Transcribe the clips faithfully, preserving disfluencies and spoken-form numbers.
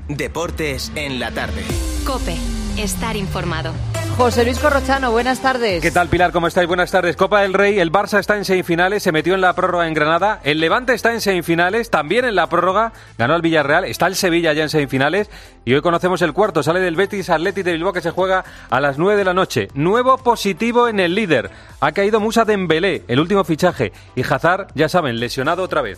Deportes en la tarde. COPE. Estar informado. José Luis Corrochano, buenas tardes. ¿Qué tal, Pilar? ¿Cómo estáis? Buenas tardes. Copa del Rey, el Barça está en semifinales, se metió en la prórroga en Granada. El Levante está en semifinales, también en la prórroga, ganó al Villarreal. Está el Sevilla ya en semifinales. Y hoy conocemos el cuarto, sale del Betis Athletic de Bilbao, que se juega a las nueve de la noche. Nuevo positivo en el líder. Ha caído Moussa Dembélé, el último fichaje. Y Hazard, ya saben, lesionado otra vez.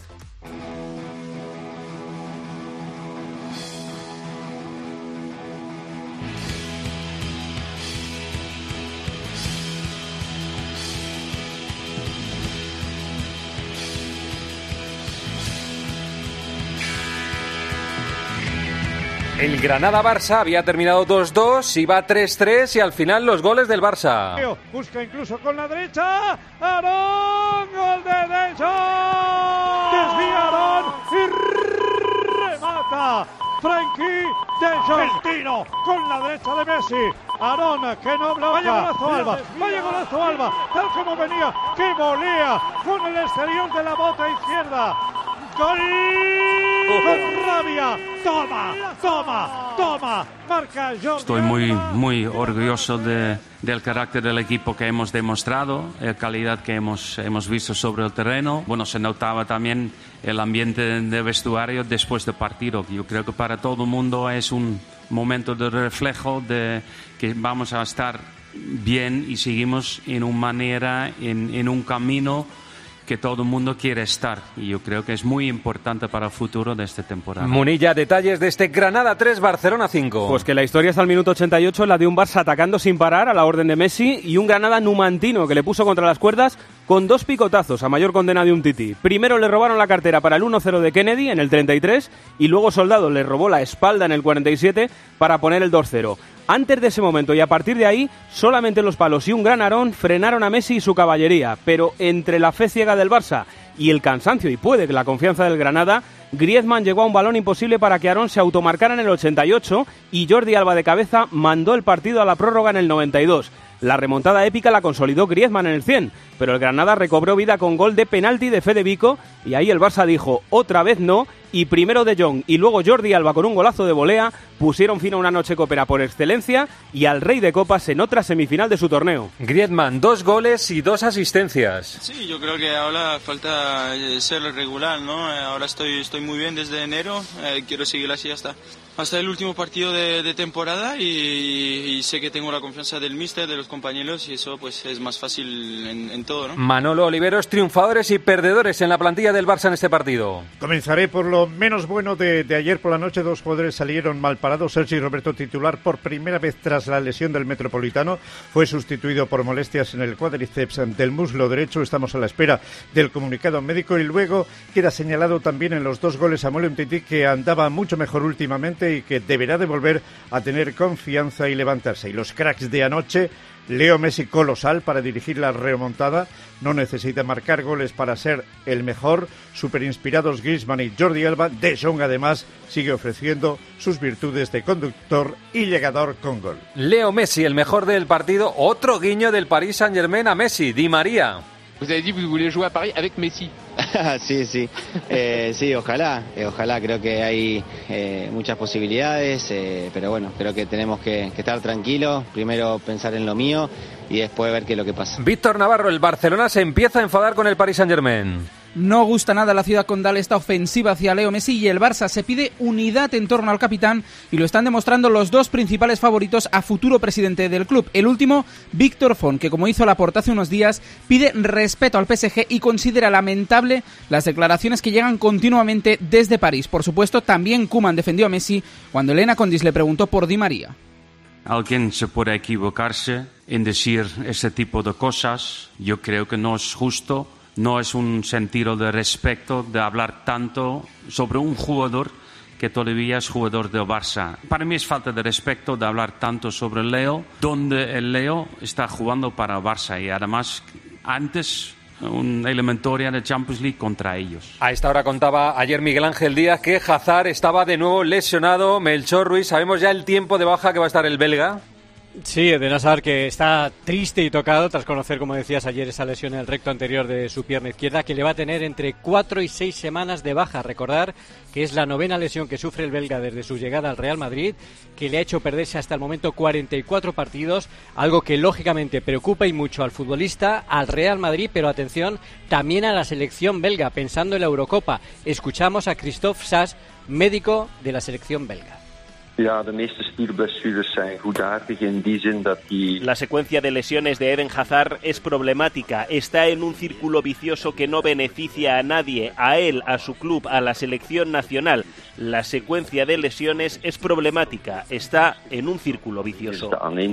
El Granada-Barça había terminado dos dos, iba tres tres y al final los goles del Barça. Busca incluso con la derecha, Aarón, gol de De Jong, desvía Aarón y remata Frenkie De Jong, el tiro con la derecha de Messi, Aarón que no bloquea, vaya golazo Alba, vaya golazo Alba, tal como venía, que volea con el exterior de la bota izquierda. ¡Gol! ¡Con rabia! ¡Toma! ¡Toma! ¡Toma! Marca Jordi. Estoy muy, muy orgulloso de, del carácter del equipo que hemos demostrado, la calidad que hemos, hemos visto sobre el terreno. Bueno, se notaba también el ambiente de vestuario después del partido. Yo creo que para todo el mundo es un momento de reflejo de que vamos a estar bien y seguimos en una manera, en, en un camino que todo el mundo quiere estar, y yo creo que es muy importante para el futuro de esta temporada. Munilla, detalles de este Granada tres, Barcelona cinco. Pues que la historia hasta el minuto ochenta y ocho, la de un Barça atacando sin parar a la orden de Messi y un Granada numantino que le puso contra las cuerdas con dos picotazos a mayor condena de un Titi. Primero le robaron la cartera para el uno cero de Kennedy en el treinta y tres y luego Soldado le robó la espalda en el cuarenta y siete para poner el dos cero. Antes de ese momento y a partir de ahí, solamente los palos y un gran Aarón frenaron a Messi y su caballería. Pero entre la fe ciega del Barça y el cansancio y puede que la confianza del Granada, Griezmann llegó a un balón imposible para que Aarón se automarcara en el ochenta y ocho y Jordi Alba de cabeza mandó el partido a la prórroga en el noventa y dos. La remontada épica la consolidó Griezmann en el cien, pero el Granada recobró vida con gol de penalti de Fede Vico y ahí el Barça dijo otra vez no, y primero De Jong y luego Jordi Alba con un golazo de volea pusieron fin a una noche copera por excelencia y al rey de copas en otra semifinal de su torneo. Griezmann, dos goles y dos asistencias. Sí, yo creo que ahora falta ser regular, ¿no? Ahora estoy, estoy muy bien desde enero, eh, quiero seguir así hasta, hasta el último partido de, de temporada y, y sé que tengo la confianza del míster, de los compañeros y eso pues es más fácil en, en todo, ¿no? Manolo Oliveros, triunfadores y perdedores en la plantilla del Barça en este partido. Comenzaré por lo menos bueno de, de ayer por la noche. Dos jugadores salieron mal parados. Sergi Roberto, titular por primera vez tras la lesión del Metropolitano, fue sustituido por molestias en el cuádriceps del muslo derecho. Estamos a la espera del comunicado médico y luego queda señalado también en los dos goles Samuel Umtiti, que andaba mucho mejor últimamente y que deberá de volver a tener confianza y levantarse. Y los cracks de anoche, Leo Messi colosal para dirigir la remontada, no necesita marcar goles para ser el mejor, super inspirados Griezmann y Jordi Alba. De Jong además sigue ofreciendo sus virtudes de conductor y llegador con gol. Leo Messi, el mejor del partido, otro guiño del Paris Saint-Germain a Messi, Di María. Vous avez dit que vous voulez jouer à Paris avec Messi. sí, sí, eh, sí, ojalá, eh, ojalá, creo que hay eh, muchas posibilidades, eh, pero bueno, creo que tenemos que, que estar tranquilos, primero pensar en lo mío y después ver qué es lo que pasa. Víctor Navarro, el Barcelona se empieza a enfadar con el Paris Saint-Germain. No gusta nada la ciudad condal esta ofensiva hacia Leo Messi y el Barça se pide unidad en torno al capitán y lo están demostrando los dos principales favoritos a futuro presidente del club. El último, Víctor Font, que como hizo Laporta hace unos días, pide respeto al P S G y considera lamentable las declaraciones que llegan continuamente desde París. Por supuesto, también Koeman defendió a Messi cuando Elena Condis le preguntó por Di María. Alguien se puede equivocarse en decir ese tipo de cosas. Yo creo que no es justo. No es un sentido de respeto de hablar tanto sobre un jugador que todavía es jugador del Barça. Para mí es falta de respeto de hablar tanto sobre el Leo, donde el Leo está jugando para el Barça y además antes una eliminatoria de Champions League contra ellos. A esta hora contaba ayer Miguel Ángel Díaz que Hazard estaba de nuevo lesionado. Melchor Ruiz, ¿sabemos ya el tiempo de baja que va a estar el belga? Sí, Eden Hazard, que está triste y tocado tras conocer, como decías ayer, esa lesión en el recto anterior de su pierna izquierda, que le va a tener entre cuatro y seis semanas de baja. Recordar que es la novena lesión que sufre el belga desde su llegada al Real Madrid, que le ha hecho perderse hasta el momento cuarenta y cuatro partidos, algo que lógicamente preocupa y mucho al futbolista, al Real Madrid, pero atención, también a la selección belga, pensando en la Eurocopa. Escuchamos a Christophe Sass, médico de la selección belga. Ja, de meeste spierblessures zijn goedaardig in die zin dat die... La secuencia de lesiones de Eden Hazard es problemática. Está en un círculo vicioso que no beneficia a nadie, a él, a su club, a la selección nacional. La secuencia de lesiones es problemática. Está en un círculo vicioso.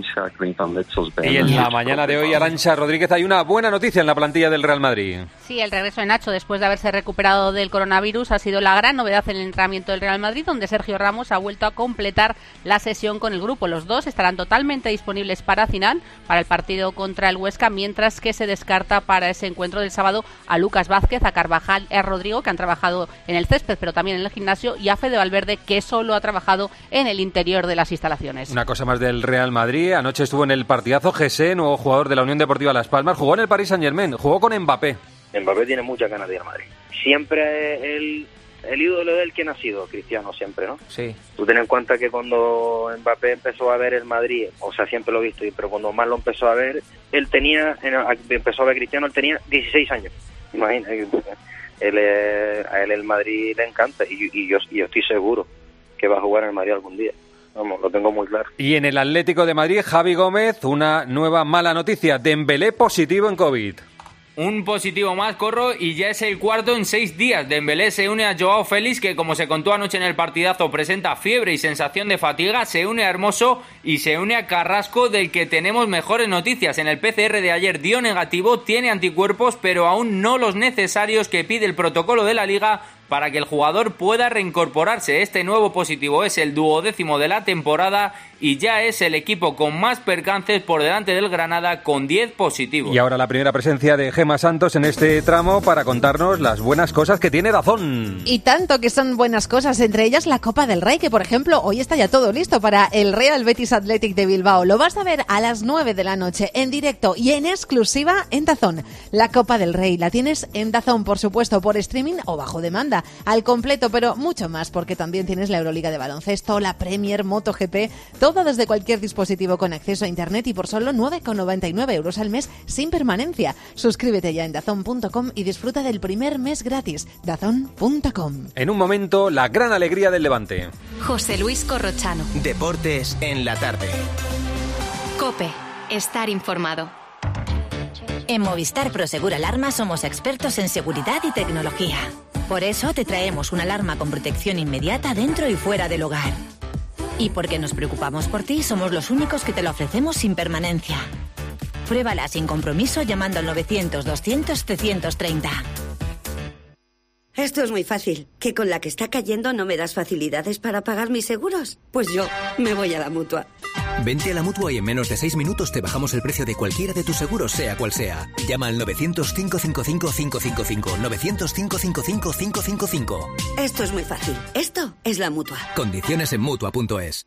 Y en la mañana de hoy, Arantxa Rodríguez, hay una buena noticia en la plantilla del Real Madrid. Sí, el regreso de Nacho después de haberse recuperado del coronavirus ha sido la gran novedad en el entrenamiento del Real Madrid, donde Sergio Ramos ha vuelto a completar la sesión con el grupo. Los dos estarán totalmente disponibles para final, para el partido contra el Huesca, mientras que se descarta para ese encuentro del sábado a Lucas Vázquez, a Carvajal y a Rodrigo, que han trabajado en el césped, pero también en el gimnasio, y a Fede Valverde, que solo ha trabajado en el interior de las instalaciones. Una cosa más del Real Madrid. Anoche estuvo en el partidazo Jesse, nuevo jugador de la Unión Deportiva Las Palmas. Jugó en el Paris Saint-Germain, jugó con Mbappé. Mbappé tiene muchas ganas de ir al Madrid. Siempre el... El ídolo de él, ¿quién ha sido? Cristiano siempre, ¿no? Sí. Tú ten en cuenta que cuando Mbappé empezó a ver el Madrid, o sea, siempre lo he visto, pero cuando más lo empezó a ver, él tenía, empezó a ver Cristiano, él tenía dieciséis años. Imagínate, él, a él el Madrid le encanta y, y, yo, y yo estoy seguro que va a jugar en el Madrid algún día. Vamos, lo tengo muy claro. Y en el Atlético de Madrid, Javi Gómez, una nueva mala noticia. Dembélé positivo en COVID. Un positivo más, Corro, y ya es el cuarto en seis días. Dembélé se une a Joao Félix, que como se contó anoche en el partidazo presenta fiebre y sensación de fatiga, se une a Hermoso y se une a Carrasco, del que tenemos mejores noticias. En el P C R de ayer dio negativo, tiene anticuerpos, pero aún no los necesarios que pide el protocolo de la Liga para que el jugador pueda reincorporarse. Este nuevo positivo es el duodécimo de la temporada y ya es el equipo con más percances por delante del Granada, con diez positivos. Y ahora la primera presencia de Gemma Santos en este tramo para contarnos las buenas cosas que tiene DAZN. Y tanto que son buenas cosas, entre ellas la Copa del Rey, que por ejemplo hoy está ya todo listo para el Real Betis Athletic de Bilbao. Lo vas a ver a las nueve de la noche en directo y en exclusiva en DAZN. La Copa del Rey la tienes en DAZN, por supuesto, por streaming o bajo demanda, al completo, pero mucho más, porque también tienes la Euroliga de baloncesto, la Premier, MotoGP, todo desde cualquier dispositivo con acceso a internet y por solo nueve con noventa y nueve euros al mes sin permanencia. Suscríbete ya en dazn punto com y disfruta del primer mes gratis. dazn punto com. En un momento, la gran alegría del Levante. José Luis Corrochano. Deportes en la tarde. COPE. Estar informado. En Movistar Prosegur Alarma somos expertos en seguridad y tecnología. Por eso te traemos una alarma con protección inmediata dentro y fuera del hogar. Y porque nos preocupamos por ti, somos los únicos que te la ofrecemos sin permanencia. Pruébala sin compromiso llamando al novecientos doscientos trescientos treinta. Esto es muy fácil. ¿Que con la que está cayendo no me das facilidades para pagar mis seguros? Pues yo me voy a la Mutua. Vente a la Mutua y en menos de seis minutos te bajamos el precio de cualquiera de tus seguros, sea cual sea. Llama al novecientos, cinco cinco cinco, cinco cinco cinco, novecientos, cinco cinco cinco, cinco cinco cinco. Esto es muy fácil. Esto es la Mutua. Condiciones en Mutua punto es.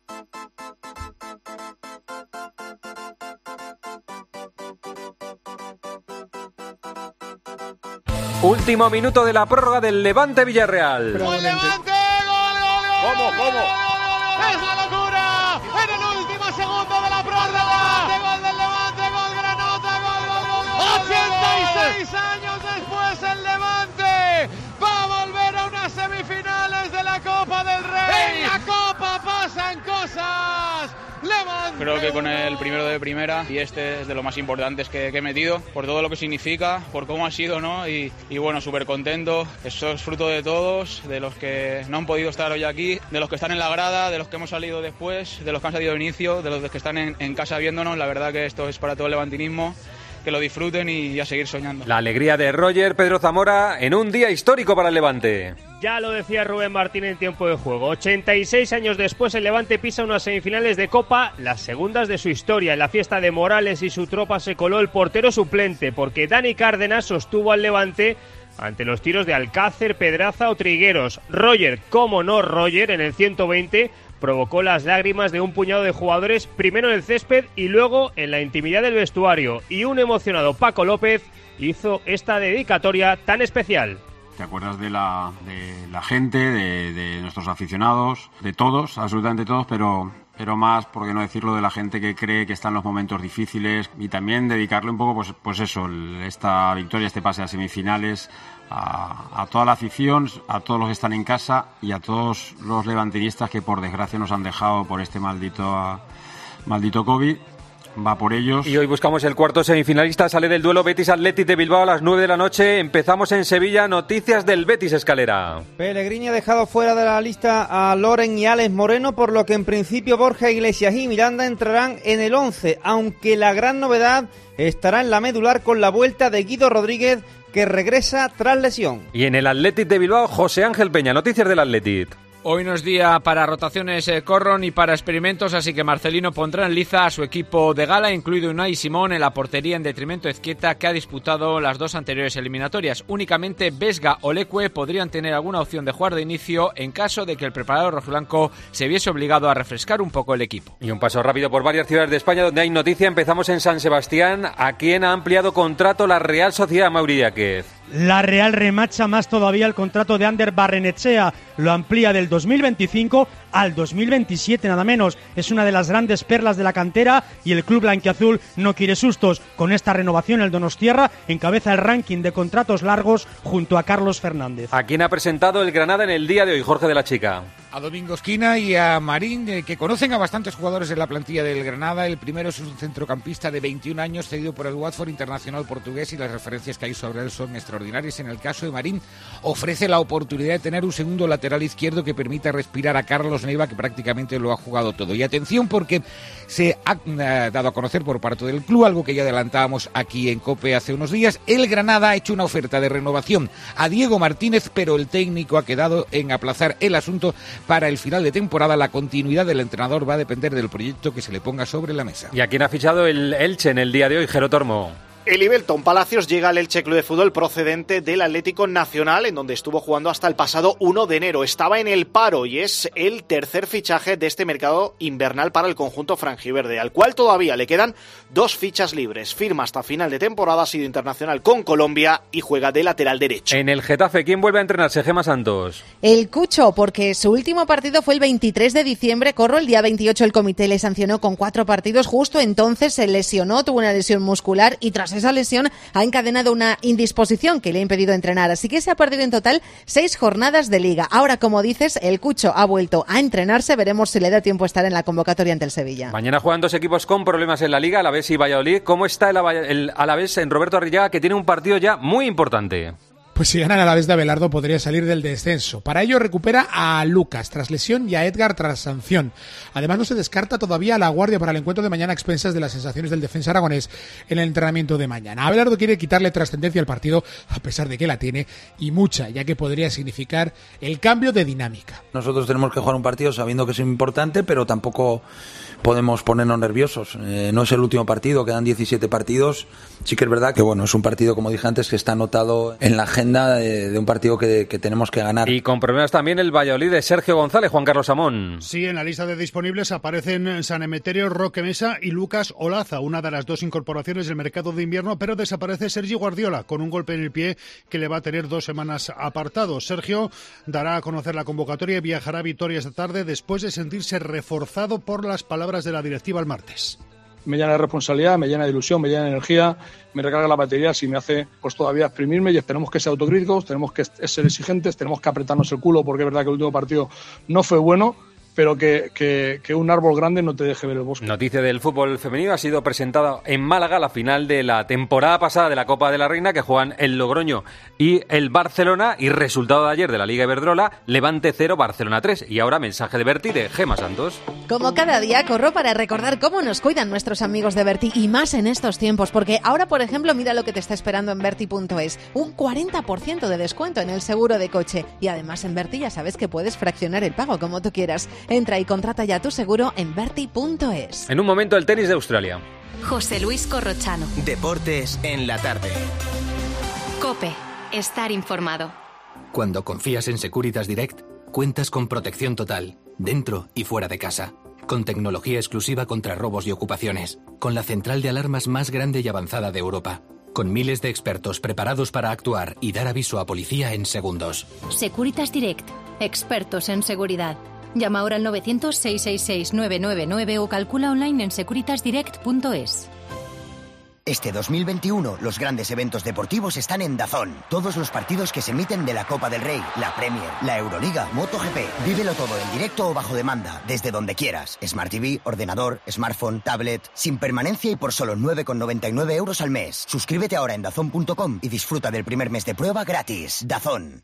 Último minuto de la prórroga del Levante Villarreal. ¡Levante! ¿Cómo? ¿Cómo? ¡Es la locura! En el último segundo de la prórroga. ¡De gol del Levante! ¡Gol Granota! ¡Gol, gol, gol, gol! ¡ochenta y seis años después el Levante va a volver a unas semifinales de la Copa del Rey! ¡En la Copa pasan cosas! ¡Levante! Creo que con el primero de primera y este es de los más importantes que, que he metido, por todo lo que significa, por cómo ha sido, ¿no? Y, y bueno, súper contento. Eso es fruto de todos, de los que no han podido estar hoy aquí, de los que están en la grada, de los que hemos salido después, de los que han salido de inicio, de los que están en, en casa viéndonos. La verdad que esto es para todo el levantinismo. Que lo disfruten y a seguir soñando. La alegría de Roger Pedro Zamora en un día histórico para el Levante. Ya lo decía Rubén Martín en tiempo de juego. ochenta y seis años después el Levante pisa unas semifinales de Copa, las segundas de su historia. En la fiesta de Morales y su tropa se coló el portero suplente, porque Dani Cárdenas sostuvo al Levante ante los tiros de Alcácer, Pedraza o Trigueros. Roger, como no Roger, en el ciento veinte provocó las lágrimas de un puñado de jugadores, primero en el césped y luego en la intimidad del vestuario. Y un emocionado Paco López hizo esta dedicatoria tan especial. Te acuerdas de la, de la gente, de, de nuestros aficionados, de todos, absolutamente todos, pero, pero más, por qué no decirlo, de la gente que cree que está en los momentos difíciles, y también dedicarle un poco, pues, pues eso, esta victoria, este pase a semifinales, a, a toda la afición, a todos los que están en casa y a todos los levantinistas que por desgracia nos han dejado por este maldito, maldito COVID. Va por ellos. Y hoy buscamos el cuarto semifinalista. Sale del duelo Betis Athletic de Bilbao a las nueve de la noche. Empezamos en Sevilla. Noticias del Betis, Escalera. Pellegrini ha dejado fuera de la lista a Loren y Alex Moreno, por lo que en principio Borja Iglesias y Miranda entrarán en el once, aunque la gran novedad estará en la medular con la vuelta de Guido Rodríguez, que regresa tras lesión. Y en el Athletic de Bilbao, José Ángel Peña. Noticias del Athletic. Hoy no es día para rotaciones eh, Corro ni para experimentos, así que Marcelino pondrá en liza a su equipo de gala, incluido Unai Simón en la portería en detrimento de Ezquieta, que ha disputado las dos anteriores eliminatorias. Únicamente Vesga o Leque podrían tener alguna opción de jugar de inicio en caso de que el preparador rojiblanco se viese obligado a refrescar un poco el equipo. Y un paso rápido por varias ciudades de España donde hay noticia. Empezamos en San Sebastián, a quien ha ampliado contrato la Real Sociedad, Mauri Yáquez. La Real remacha más todavía el contrato de Ander Barrenechea, lo amplía del dos mil veinticinco al dos mil veintisiete, nada menos. Es una de las grandes perlas de la cantera y el club blanquiazul no quiere sustos. Con esta renovación, el donostiarra encabeza el ranking de contratos largos junto a Carlos Fernández. ¿A quién ha presentado el Granada en el día de hoy, Jorge de la Chica? A Domingo Esquina y a Marín, eh, que conocen a bastantes jugadores en la plantilla del Granada. El primero es un centrocampista de veintiún años, cedido por el Watford, internacional portugués, y las referencias que hay sobre él son extraordinarias. En el caso de Marín, ofrece la oportunidad de tener un segundo lateral izquierdo que permita respirar a Carlos Neiva, que prácticamente lo ha jugado todo. Y atención, porque se ha eh, dado a conocer por parte del club, algo que ya adelantábamos aquí en COPE hace unos días. El Granada ha hecho una oferta de renovación a Diego Martínez, pero el técnico ha quedado en aplazar el asunto para el final de temporada. La continuidad del entrenador va a depender del proyecto que se le ponga sobre la mesa. ¿Y a quién ha fichado el Elche en el día de hoy, Jero Tormo? El Ibelton Palacios llega al Elche Club de Fútbol procedente del Atlético Nacional, en donde estuvo jugando hasta el pasado uno de enero. Estaba en el paro y es el tercer fichaje de este mercado invernal para el conjunto franjiverde, al cual todavía le quedan dos fichas libres. Firma hasta final de temporada, ha sido internacional con Colombia y juega de lateral derecho. En el Getafe, ¿quién vuelve a entrenarse? Gemma Santos. El Cucho, porque su último partido fue el veintitrés de diciembre. Corro, el día veintiocho el comité le sancionó con cuatro partidos. Justo entonces se lesionó, tuvo una lesión muscular y tras esa lesión ha encadenado una indisposición que le ha impedido entrenar, así que se ha perdido en total seis jornadas de liga. Ahora, como dices, el Cucho ha vuelto a entrenarse, veremos si le da tiempo a estar en la convocatoria ante el Sevilla. Mañana juegan dos equipos con problemas en la liga, Alavés y Valladolid. ¿Cómo está el, el Alavés en Roberto Arrillaga, que tiene un partido ya muy importante? Pues si ganan a la vez de Abelardo podría salir del descenso. Para ello recupera a Lucas tras lesión y a Edgar tras sanción. Además no se descarta todavía la guardia para el encuentro de mañana a expensas de las sensaciones del defensa aragonés en el entrenamiento de mañana. Abelardo quiere quitarle trascendencia al partido a pesar de que la tiene y mucha, ya que podría significar el cambio de dinámica. Nosotros tenemos que jugar un partido sabiendo que es importante, pero tampoco podemos ponernos nerviosos. Eh, no es el último partido, quedan diecisiete partidos. Sí que es verdad que bueno, es un partido, como dije antes, que está anotado en la agenda de, de un partido que, que tenemos que ganar. Y con problemas también el Valladolid de Sergio González, Juan Carlos Amón. Sí, en la lista de disponibles aparecen San Emeterio, Roque Mesa y Lucas Olaza, una de las dos incorporaciones del mercado de invierno, pero desaparece Sergi Guardiola con un golpe en el pie que le va a tener dos semanas apartado. Sergio dará a conocer la convocatoria y viajará a Vitoria esta tarde después de sentirse reforzado por las palabras de la directiva el martes. Me llena de responsabilidad, me llena de ilusión, me llena de energía, me recarga la batería y me hace pues todavía exprimirme, y esperemos que ser autocríticos, tenemos que ser exigentes, tenemos que apretarnos el culo, porque es verdad que el último partido no fue bueno, pero que, que, que un árbol grande no te deje ver el bosque. Noticia del fútbol femenino: ha sido presentada en Málaga la final de la temporada pasada de la Copa de la Reina, que juegan el Logroño y el Barcelona, y resultado de ayer de la Liga Iberdrola, Levante cero, Barcelona tres. Y ahora mensaje de Berti de Gemma Santos. Como cada día, corro para recordar cómo nos cuidan nuestros amigos de Berti, y más en estos tiempos, porque ahora, por ejemplo, mira lo que te está esperando en Berti punto es, un cuarenta por ciento de descuento en el seguro de coche, y además en Berti ya sabes que puedes fraccionar el pago como tú quieras. Entra y contrata ya tu seguro en Berti punto es. En un momento, el tenis de Australia. José Luis Corrochano. Deportes en la tarde. COPE. Estar informado. Cuando confías en Securitas Direct, cuentas con protección total, dentro y fuera de casa. Con tecnología exclusiva contra robos y ocupaciones. Con la central de alarmas más grande y avanzada de Europa. Con miles de expertos preparados para actuar y dar aviso a policía en segundos. Securitas Direct. Expertos en seguridad. Llama ahora al novecientos, seiscientos sesenta y seis, novecientos noventa y nueve o calcula online en securitas direct punto es. Este dos mil veintiuno, los grandes eventos deportivos están en DAZN. Todos los partidos que se emiten de la Copa del Rey, la Premier, la Euroliga, MotoGP. Vívelo todo en directo o bajo demanda, desde donde quieras. Smart T V, ordenador, smartphone, tablet, sin permanencia y por solo nueve con noventa y nueve euros al mes. Suscríbete ahora en dazn punto com y disfruta del primer mes de prueba gratis. DAZN.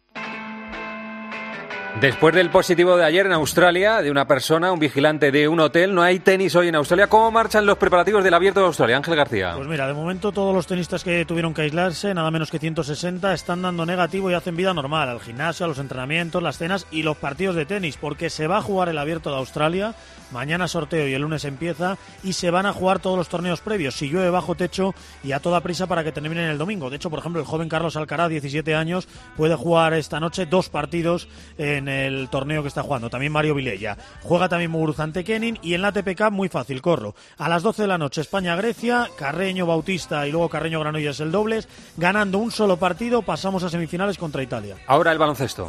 Después del positivo de ayer en Australia, de una persona, un vigilante de un hotel, no hay tenis hoy en Australia. ¿Cómo marchan los preparativos del Abierto de Australia? Ángel García. Pues mira, de momento todos los tenistas que tuvieron que aislarse, nada menos que ciento sesenta, están dando negativo y hacen vida normal al gimnasio, a los entrenamientos, las cenas y los partidos de tenis, porque se va a jugar el Abierto de Australia. Mañana sorteo y el lunes empieza y se van a jugar todos los torneos previos, si llueve bajo techo y a toda prisa para que terminen el domingo. De hecho, por ejemplo, el joven Carlos Alcaraz, diecisiete años, puede jugar esta noche dos partidos en el torneo que está jugando. También Mario Vilella. Juega también Muguruza ante Kenin y en la A T P Cup muy fácil, corro. A las doce de la noche España-Grecia, Carreño Bautista y luego Carreño-Granollers el dobles. Ganando un solo partido pasamos a semifinales contra Italia. Ahora el baloncesto.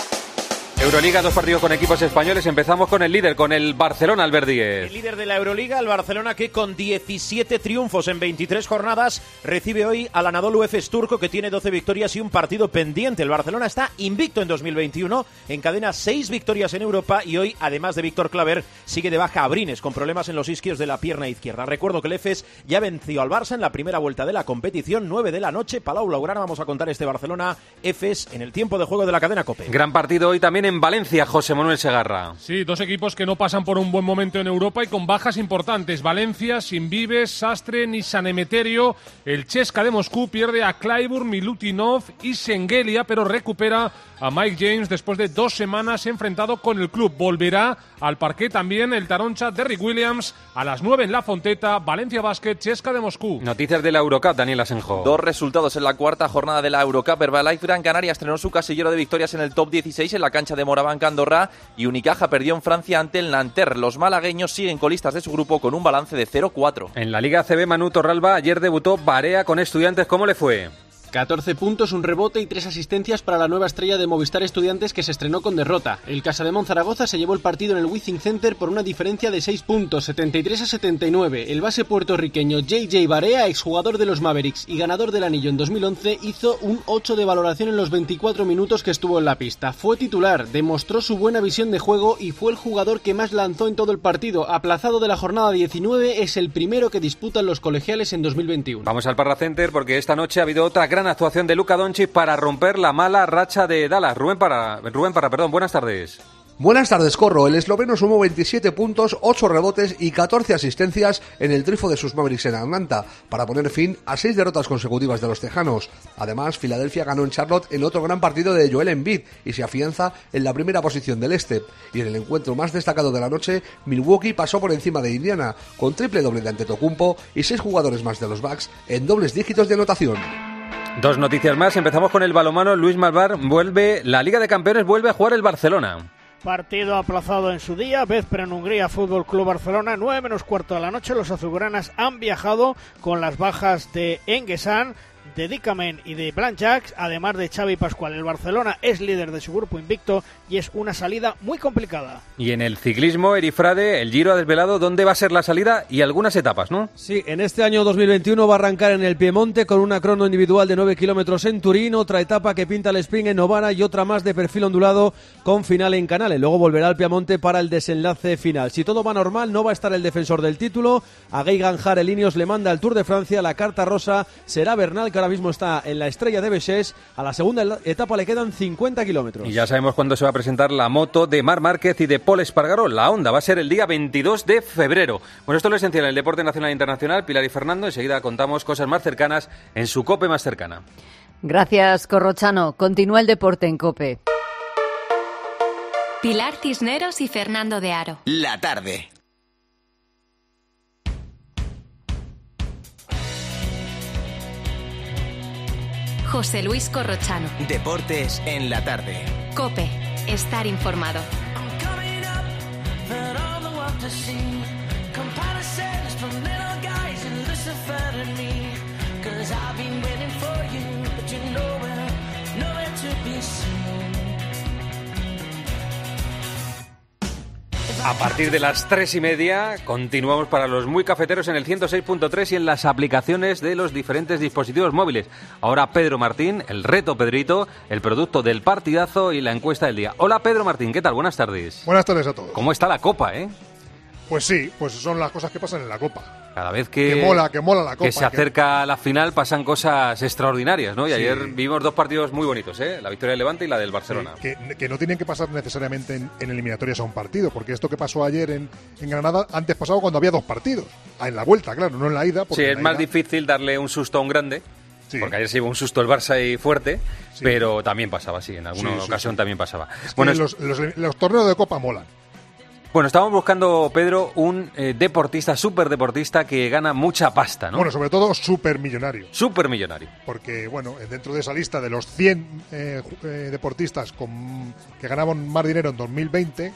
Euroliga, dos partidos con equipos españoles. Empezamos con el líder, con el Barcelona, Albert Díez. El líder de la Euroliga, el Barcelona, que con diecisiete triunfos en veintitrés jornadas recibe hoy al Anadolu Efes turco, que tiene doce victorias y un partido pendiente. El Barcelona está invicto en dos mil veintiuno, encadena seis victorias en Europa y hoy, además de Víctor Claver, sigue de baja Abrines con problemas en los isquios de la pierna izquierda. Recuerdo que el Efes ya venció al Barça en la primera vuelta de la competición, nueve de la noche. Palau Blaugrana, vamos a contar este Barcelona-Efes en el tiempo de juego de la cadena COPE. Gran partido hoy también en Valencia, José Manuel Segarra. Sí, dos equipos que no pasan por un buen momento en Europa y con bajas importantes. Valencia, sin Vives, Sastre ni San Emeterio. El Chesca de Moscú pierde a Clyburn, Milutinov y Sengelia, pero recupera a Mike James después de dos semanas enfrentado con el club. Volverá al parquet también el taroncha Derrick Williams a las nueve en La Fonteta. Valencia Basket, Chesca de Moscú. Noticias de la Eurocup, Daniel Asenjo. Dos resultados en la cuarta jornada de la Eurocup. Herbalife Gran Canaria estrenó su casillero de victorias en el top dieciséis en la cancha de Morabanca, Andorra, y Unicaja perdió en Francia ante el Nanterre. Los malagueños siguen colistas de su grupo con un balance de cero cuatro. En la Liga A C B, Manu Torralba, ayer debutó Barea con Estudiantes. ¿Cómo le fue? catorce puntos, un rebote y tres asistencias para la nueva estrella de Movistar Estudiantes, que se estrenó con derrota. El Casademón Zaragoza se llevó el partido en el Wizzing Center por una diferencia de seis puntos, setenta y tres a setenta y nueve. El base puertorriqueño J J Barea, exjugador de los Mavericks y ganador del anillo en dos mil once, hizo un ocho de valoración en los veinticuatro minutos que estuvo en la pista. Fue titular, demostró su buena visión de juego y fue el jugador que más lanzó en todo el partido. Aplazado de la jornada diecinueve, es el primero que disputan los colegiales en dos mil veintiuno. Vamos al Parra Center porque esta noche ha habido otra gran actuación de Luka Doncic para romper la mala racha de Dallas. Rubén Parra, Rubén Parra, perdón, buenas tardes. Buenas tardes, Corro. El esloveno sumó veintisiete puntos, ocho rebotes y catorce asistencias en el trifo de sus Mavericks en Atlanta, para poner fin a seis derrotas consecutivas de los tejanos. Además, Filadelfia ganó en Charlotte en otro gran partido de Joel Embiid y se afianza en la primera posición del este. Y en el encuentro más destacado de la noche, Milwaukee pasó por encima de Indiana, con triple doble de Antetokounmpo y seis jugadores más de los Bucks en dobles dígitos de anotación. Dos noticias más. Empezamos con el balonmano. Luis Malvar vuelve, la Liga de Campeones vuelve a jugar el Barcelona. Partido aplazado en su día, Véspera en Hungría, Fútbol Club Barcelona, nueve menos cuarto de la noche. Los azulgranas han viajado con las bajas de Enguesan, de Dikamen y de Blanchard, además de Xavi Pascual. El Barcelona es líder de su grupo invicto y es una salida muy complicada. Y en el ciclismo, Erifrade, el Giro ha desvelado dónde va a ser la salida y algunas etapas, ¿no? Sí, en este año dos mil veintiuno va a arrancar en el Piemonte con una crono individual de nueve kilómetros en Turín, otra etapa que pinta el sprint en Novara y otra más de perfil ondulado con final en Canales. Luego volverá al Piemonte para el desenlace final. Si todo va normal, no va a estar el defensor del título. A Guy Ganjar, el Ineos le manda al Tour de Francia. La carta rosa será Bernal, que ahora mismo está en la estrella de Bessés. A la segunda etapa le quedan cincuenta kilómetros. Y ya sabemos cuándo se va a presentar la moto de Marc Márquez y de Pol Espargaró, la Honda. Va a ser el día veintidós de febrero. Bueno, esto es lo esencial en el deporte nacional e internacional. Pilar y Fernando, enseguida contamos cosas más cercanas en su COPE más cercana. Gracias, Corrochano. Continúa el deporte en COPE. Pilar Cisneros y Fernando de Aro. La tarde. José Luis Corrochano. Deportes en la tarde. COPE. Estar informado. A partir de las tres y media continuamos para los muy cafeteros en el ciento seis punto tres y en las aplicaciones de los diferentes dispositivos móviles. Ahora Pedro Martín, el reto Pedrito, el producto del partidazo y la encuesta del día. Hola Pedro Martín, ¿qué tal? Buenas tardes. Buenas tardes a todos. ¿Cómo está la Copa, eh? Pues sí, pues son las cosas que pasan en la Copa. Cada vez que, que mola, que mola la Copa. Que se acerca que... a la final pasan cosas extraordinarias, ¿no? Y sí. ayer vimos dos partidos muy bonitos, ¿eh? La victoria del Levante y la del Barcelona. Sí, que, que no tienen que pasar necesariamente en, en eliminatorias a un partido, porque esto que pasó ayer en, en Granada, antes pasaba cuando había dos partidos. Ah, en la vuelta, claro, no en la ida. Sí, es más ida... difícil darle un susto a un grande. Sí. Porque ayer se llevó un susto el Barça y fuerte, sí. pero también pasaba, sí, en alguna sí, sí, ocasión sí. también pasaba. Es bueno, los, los, los torneos de Copa molan. Bueno, estamos buscando, Pedro, un eh, deportista, superdeportista que gana mucha pasta, ¿no? Bueno, sobre todo supermillonario. Supermillonario. Porque, bueno, dentro de esa lista de los cien eh, eh, deportistas con, que ganaban más dinero en dos mil veinte,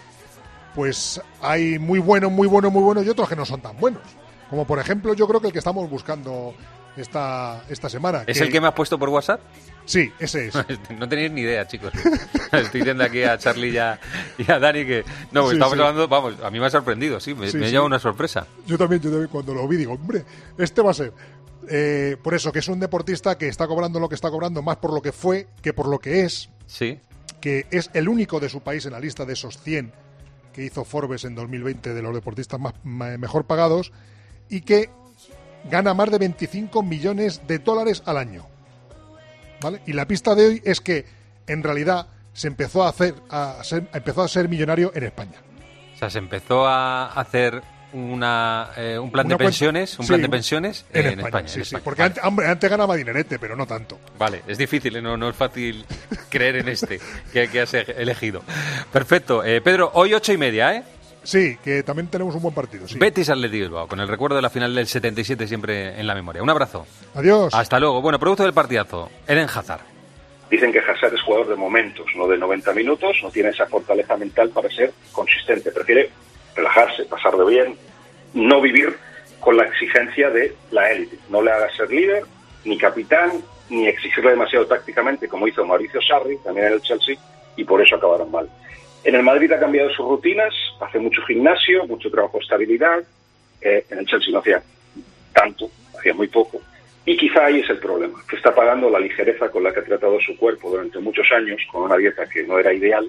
pues hay muy buenos, muy buenos, muy buenos y otros que no son tan buenos. Como, por ejemplo, yo creo que el que estamos buscando esta, esta semana. ¿Es que... el que me has puesto por WhatsApp? Sí, ese es. No tenéis ni idea, chicos. Estoy diciendo aquí a Charlie y a, y a Dani que... No, pues sí, estamos sí. hablando... Vamos, a mí me ha sorprendido, sí. Me, sí, me sí. lleva una sorpresa. Yo también, yo también cuando lo vi digo, hombre, este va a ser... Eh, por eso, que es un deportista que está cobrando lo que está cobrando más por lo que fue que por lo que es. Sí. Que es el único de su país en la lista de esos cien que hizo Forbes en dos mil veinte de los deportistas más, mejor pagados y que gana más de veinticinco millones de dólares al año. ¿Vale? Y la pista de hoy es que en realidad se empezó a hacer a ser, empezó a ser millonario en España. O sea, se empezó a hacer una eh, un plan una de pensiones, un sí, plan de pensiones en, en España. España, sí, en sí, España. Porque vale. antes, hombre, antes ganaba dinerete, pero no tanto. Vale, es difícil, no, no es fácil creer en este que, que has elegido. Perfecto. Eh, Pedro, hoy ocho y media, ¿eh? Sí, que también tenemos un buen partido. Sí. Betis Athletic Bilbao, con el recuerdo de la final del setenta y siete siempre en la memoria. Un abrazo. Adiós. Hasta luego. Bueno, producto del partidazo, Eden Hazard. Dicen que Hazard es jugador de momentos, no de noventa minutos, no tiene esa fortaleza mental para ser consistente. Prefiere relajarse, pasarlo bien, no vivir con la exigencia de la élite. No le haga ser líder, ni capitán, ni exigirle demasiado tácticamente, como hizo Mauricio Sarri, también en el Chelsea, y por eso acabaron mal. En el Madrid ha cambiado sus rutinas, hace mucho gimnasio, mucho trabajo de estabilidad. Eh, en el Chelsea no hacía tanto, hacía muy poco. Y quizá ahí es el problema, que está pagando la ligereza con la que ha tratado su cuerpo durante muchos años, con una dieta que no era ideal,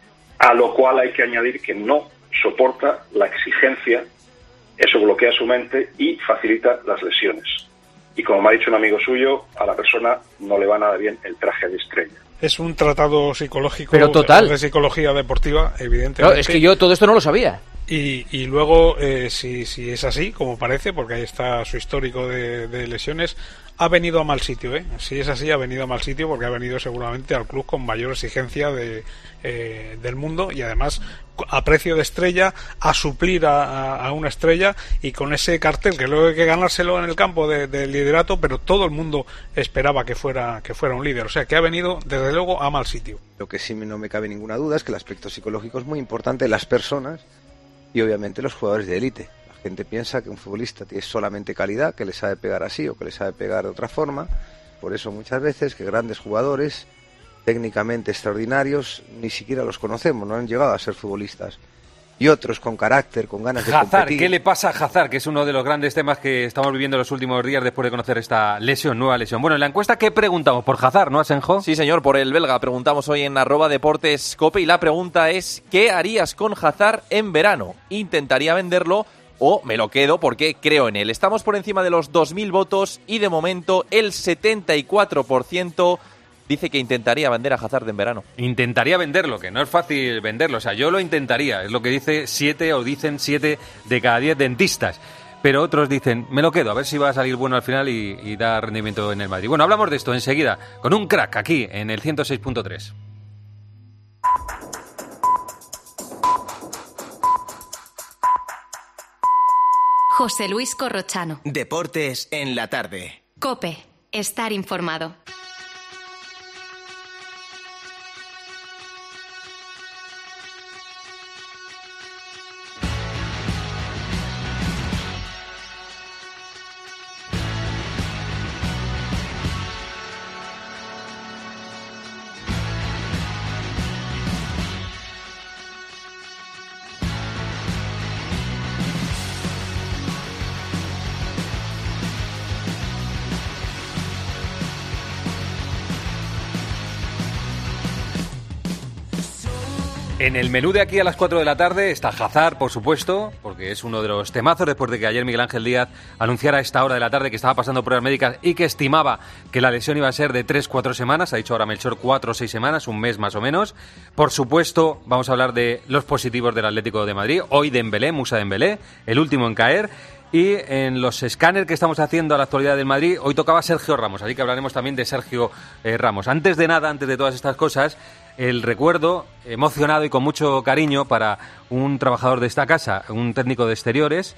a lo cual hay que añadir que no soporta la exigencia, eso bloquea su mente y facilita las lesiones. Y como me ha dicho un amigo suyo, a la persona no le va nada bien el traje de estrella. Es un tratado psicológico, pero total, de psicología deportiva, evidentemente. No, es que yo todo esto no lo sabía. Y, y luego, eh, si, si es así, como parece, porque ahí está su histórico de, de lesiones, ha venido a mal sitio, ¿eh? Si es así, ha venido a mal sitio porque ha venido seguramente al club con mayor exigencia de, eh, del mundo y además a precio de estrella, a suplir a, a, a una estrella y con ese cartel que luego hay que ganárselo en el campo de, de liderato, pero todo el mundo esperaba que fuera, que fuera un líder. O sea, que ha venido, desde luego, a mal sitio. Lo que sí no me cabe ninguna duda es que el aspecto psicológico es muy importante en las personas y obviamente los jugadores de élite. La gente piensa que un futbolista tiene solamente calidad, que le sabe pegar así o que le sabe pegar de otra forma. Por eso muchas veces que grandes jugadores técnicamente extraordinarios ni siquiera los conocemos, no han llegado a ser futbolistas. Y otros con carácter, con ganas de Hazard, competir. ¿qué le pasa a Hazard? Que es uno de los grandes temas que estamos viviendo los últimos días después de conocer esta lesión, nueva lesión. Bueno, en la encuesta, ¿qué preguntamos? ¿Por Hazard, no, Asenjo? Sí, señor, por el belga. Preguntamos hoy en arroba deportes cope y la pregunta es ¿qué harías con Hazard en verano? ¿Intentaría venderlo o me lo quedo porque creo en él? Estamos por encima de los dos mil votos y de momento el setenta y cuatro por ciento dice que intentaría vender a Hazard en verano. Intentaría venderlo, que no es fácil venderlo. O sea, yo lo intentaría. Es lo que dice siete o dicen siete de cada diez dentistas. Pero otros dicen, me lo quedo, a ver si va a salir bueno al final y, y da rendimiento en el Madrid. Bueno, hablamos de esto enseguida con un crack aquí en el ciento seis punto tres. José Luis Corrochano. Deportes en la tarde. COPE. Estar informado. En el menú de aquí a las cuatro de la tarde está Hazard, por supuesto, porque es uno de los temazos después de que ayer Miguel Ángel Díaz anunciara a esta hora de la tarde que estaba pasando pruebas médicas y que estimaba que la lesión iba a ser de tres cuatro semanas. Ha dicho ahora Melchor cuatro o seis semanas, un mes más o menos. Por supuesto, vamos a hablar de los positivos del Atlético de Madrid. Hoy Dembélé, Moussa Dembélé, el último en caer. Y en los escáneres que estamos haciendo a la actualidad del Madrid, hoy tocaba Sergio Ramos, así que hablaremos también de Sergio eh, Ramos. Antes de nada, antes de todas estas cosas, el recuerdo emocionado y con mucho cariño para un trabajador de esta casa, un técnico de exteriores,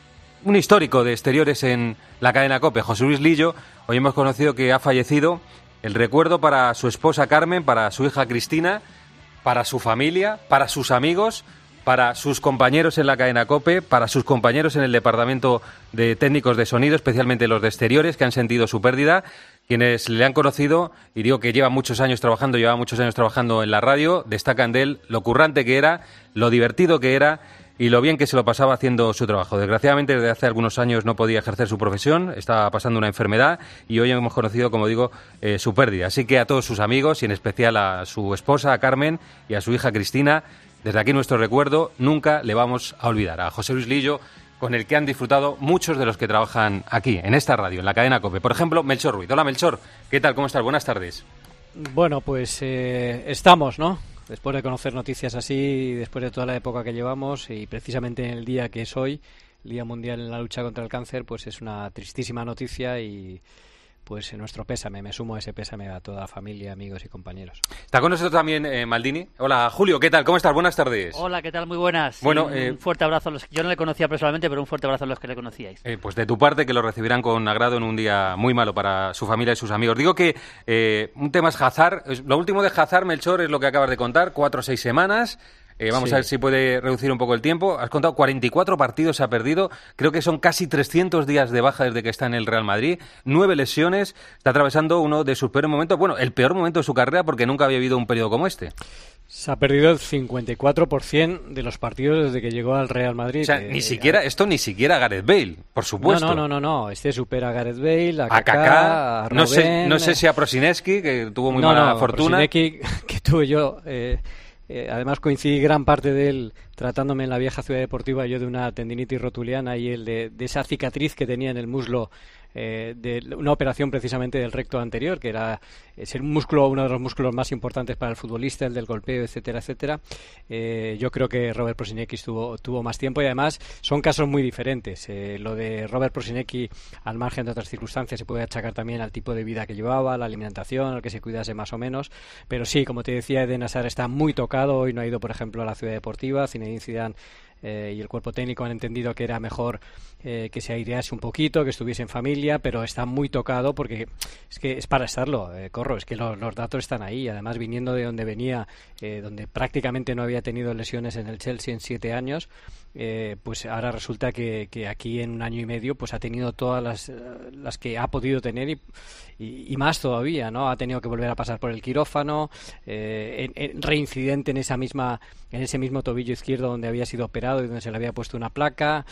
un histórico de exteriores en la cadena COPE, José Luis Lillo. Hoy hemos conocido que ha fallecido. El recuerdo para su esposa Carmen, para su hija Cristina, para su familia, para sus amigos, para sus compañeros en la cadena COPE, para sus compañeros en el departamento de técnicos de sonido, especialmente los de exteriores, que han sentido su pérdida, quienes le han conocido, y digo que lleva muchos años trabajando, lleva muchos años trabajando en la radio, destacan de él lo currante que era, lo divertido que era y lo bien que se lo pasaba haciendo su trabajo. Desgraciadamente, desde hace algunos años no podía ejercer su profesión, estaba pasando una enfermedad y hoy hemos conocido, como digo, eh, su pérdida. Así que a todos sus amigos y en especial a su esposa, a Carmen, y a su hija Cristina, desde aquí nuestro recuerdo, nunca le vamos a olvidar. A José Luis Lillo, con el que han disfrutado muchos de los que trabajan aquí, en esta radio, en la cadena COPE. Por ejemplo, Melchor Ruiz. Hola, Melchor. ¿Qué tal? ¿Cómo estás? Buenas tardes. Bueno, pues eh, estamos, ¿no? Después de conocer noticias así, después de toda la época que llevamos y precisamente en el día que es hoy, el Día Mundial en la Lucha contra el Cáncer, pues es una tristísima noticia y pues nuestro pésame, me sumo a ese pésame a toda la familia, amigos y compañeros. Está con nosotros también eh, Maldini. Hola, Julio, ¿qué tal? ¿Cómo estás? Buenas tardes. Hola, ¿qué tal? Muy buenas. Bueno, un, eh, un fuerte abrazo a los que yo no le conocía personalmente, pero un fuerte abrazo a los que le conocíais. Eh, pues de tu parte, que lo recibirán con agrado en un día muy malo para su familia y sus amigos. Digo que eh, un tema es Hazard. Lo último de Hazard, Melchor, es lo que acabas de contar, cuatro o seis semanas. Eh, vamos sí. a ver si puede reducir un poco el tiempo. Has contado cuarenta y cuatro partidos, se ha perdido. Creo que son casi trescientos días de baja desde que está en el Real Madrid. Nueve lesiones. Está atravesando uno de sus peores momentos. Bueno, el peor momento de su carrera porque nunca había habido un periodo como este. Se ha perdido el cincuenta y cuatro por ciento de los partidos desde que llegó al Real Madrid. O sea, que, ni siquiera, esto ni siquiera Gareth Bale, por supuesto. No, no, no, no, no. Este supera a Gareth Bale, a Kaká, Kaká, a Robben. No sé, no sé si a Prosineski, que tuvo muy no, mala no, fortuna. Prosineski, que tuve yo... Eh, Eh, además coincidí gran parte de él tratándome en la vieja ciudad deportiva, yo de una tendinitis rotuliana y él de, de esa cicatriz que tenía en el muslo eh, de una operación precisamente del recto anterior, que era es el músculo, uno de los músculos más importantes para el futbolista, el del golpeo, etcétera, etcétera. Eh, yo creo que Robert Prosinecky tuvo, tuvo más tiempo y además son casos muy diferentes. Eh, lo de Robert Prosinecky, al margen de otras circunstancias, se puede achacar también al tipo de vida que llevaba, la alimentación, al que se cuidase más o menos. Pero sí, como te decía, Eden Hazard está muy tocado. Hoy no ha ido, por ejemplo, a la ciudad deportiva. Zinedine Zidane Eh, y el cuerpo técnico han entendido que era mejor eh, que se airease un poquito, que estuviese en familia, pero está muy tocado porque es que es para estarlo, eh, Corro, es que lo, los datos están ahí, además viniendo de donde venía, eh, donde prácticamente no había tenido lesiones en el Chelsea en siete años, eh, pues ahora resulta que, que aquí en un año y medio pues ha tenido todas las, las que ha podido tener y, y, y más todavía, ¿no? Ha tenido que volver a pasar por el quirófano, eh, en, en reincidente en esa misma, en ese mismo tobillo izquierdo donde había sido operado y donde se le había puesto una placa,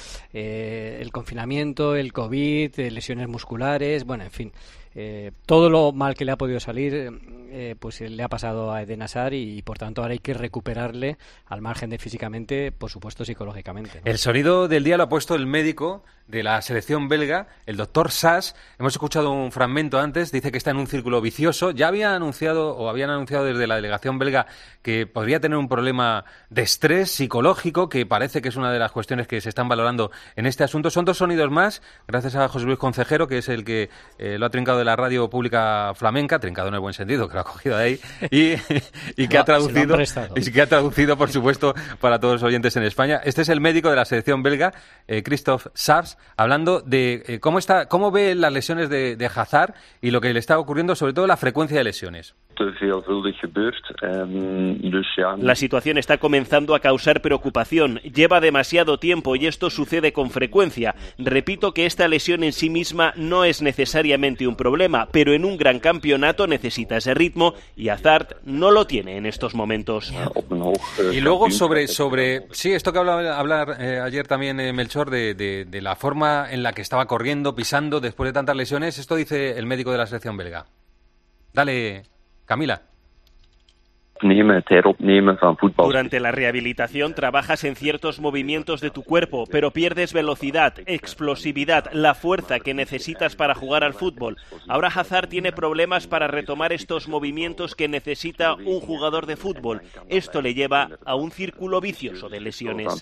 eh, el confinamiento, el COVID, eh, lesiones musculares, bueno, en fin, eh, todo lo mal que le ha podido salir eh, pues le ha pasado a Eden Hazard y, y por tanto ahora hay que recuperarle al margen de físicamente, por supuesto psicológicamente, ¿no? El sonido del día lo ha puesto el médico de la selección belga, el doctor Sass. Hemos escuchado un fragmento antes, dice que está en un círculo vicioso. Ya había anunciado o habían anunciado desde la delegación belga que podría tener un problema de estrés psicológico, que parece que es una de las cuestiones que se están valorando en este asunto. Son dos sonidos más, gracias a José Luis Concejero, que es el que eh, lo ha trincado de la radio pública flamenca, trincado en el buen sentido, que lo ha cogido de ahí, y, y que no, ha traducido, y que ha traducido, por supuesto, para todos los oyentes en España. Este es el médico de la selección belga, eh, Christophe Sass, hablando de eh, cómo está, cómo ve las lesiones de, de Hazard y lo que le está ocurriendo, sobre todo la frecuencia de lesiones. La situación está comenzando a causar preocupación. Lleva demasiado tiempo y esto sucede con frecuencia. Repito que esta lesión en sí misma no es necesariamente un problema, pero en un gran campeonato necesita ese ritmo y Hazard no lo tiene en estos momentos. Y luego sobre, sobre sí, esto que hablaba hablar eh, ayer también eh, Melchor, de, de, de la forma en la que estaba corriendo, pisando después de tantas lesiones, esto dice el médico de la selección belga. Dale, Camila. Durante la rehabilitación trabajas en ciertos movimientos de tu cuerpo, pero pierdes velocidad, explosividad, la fuerza que necesitas para jugar al fútbol. Ahora Hazard tiene problemas para retomar estos movimientos que necesita un jugador de fútbol. Esto le lleva a un círculo vicioso de lesiones.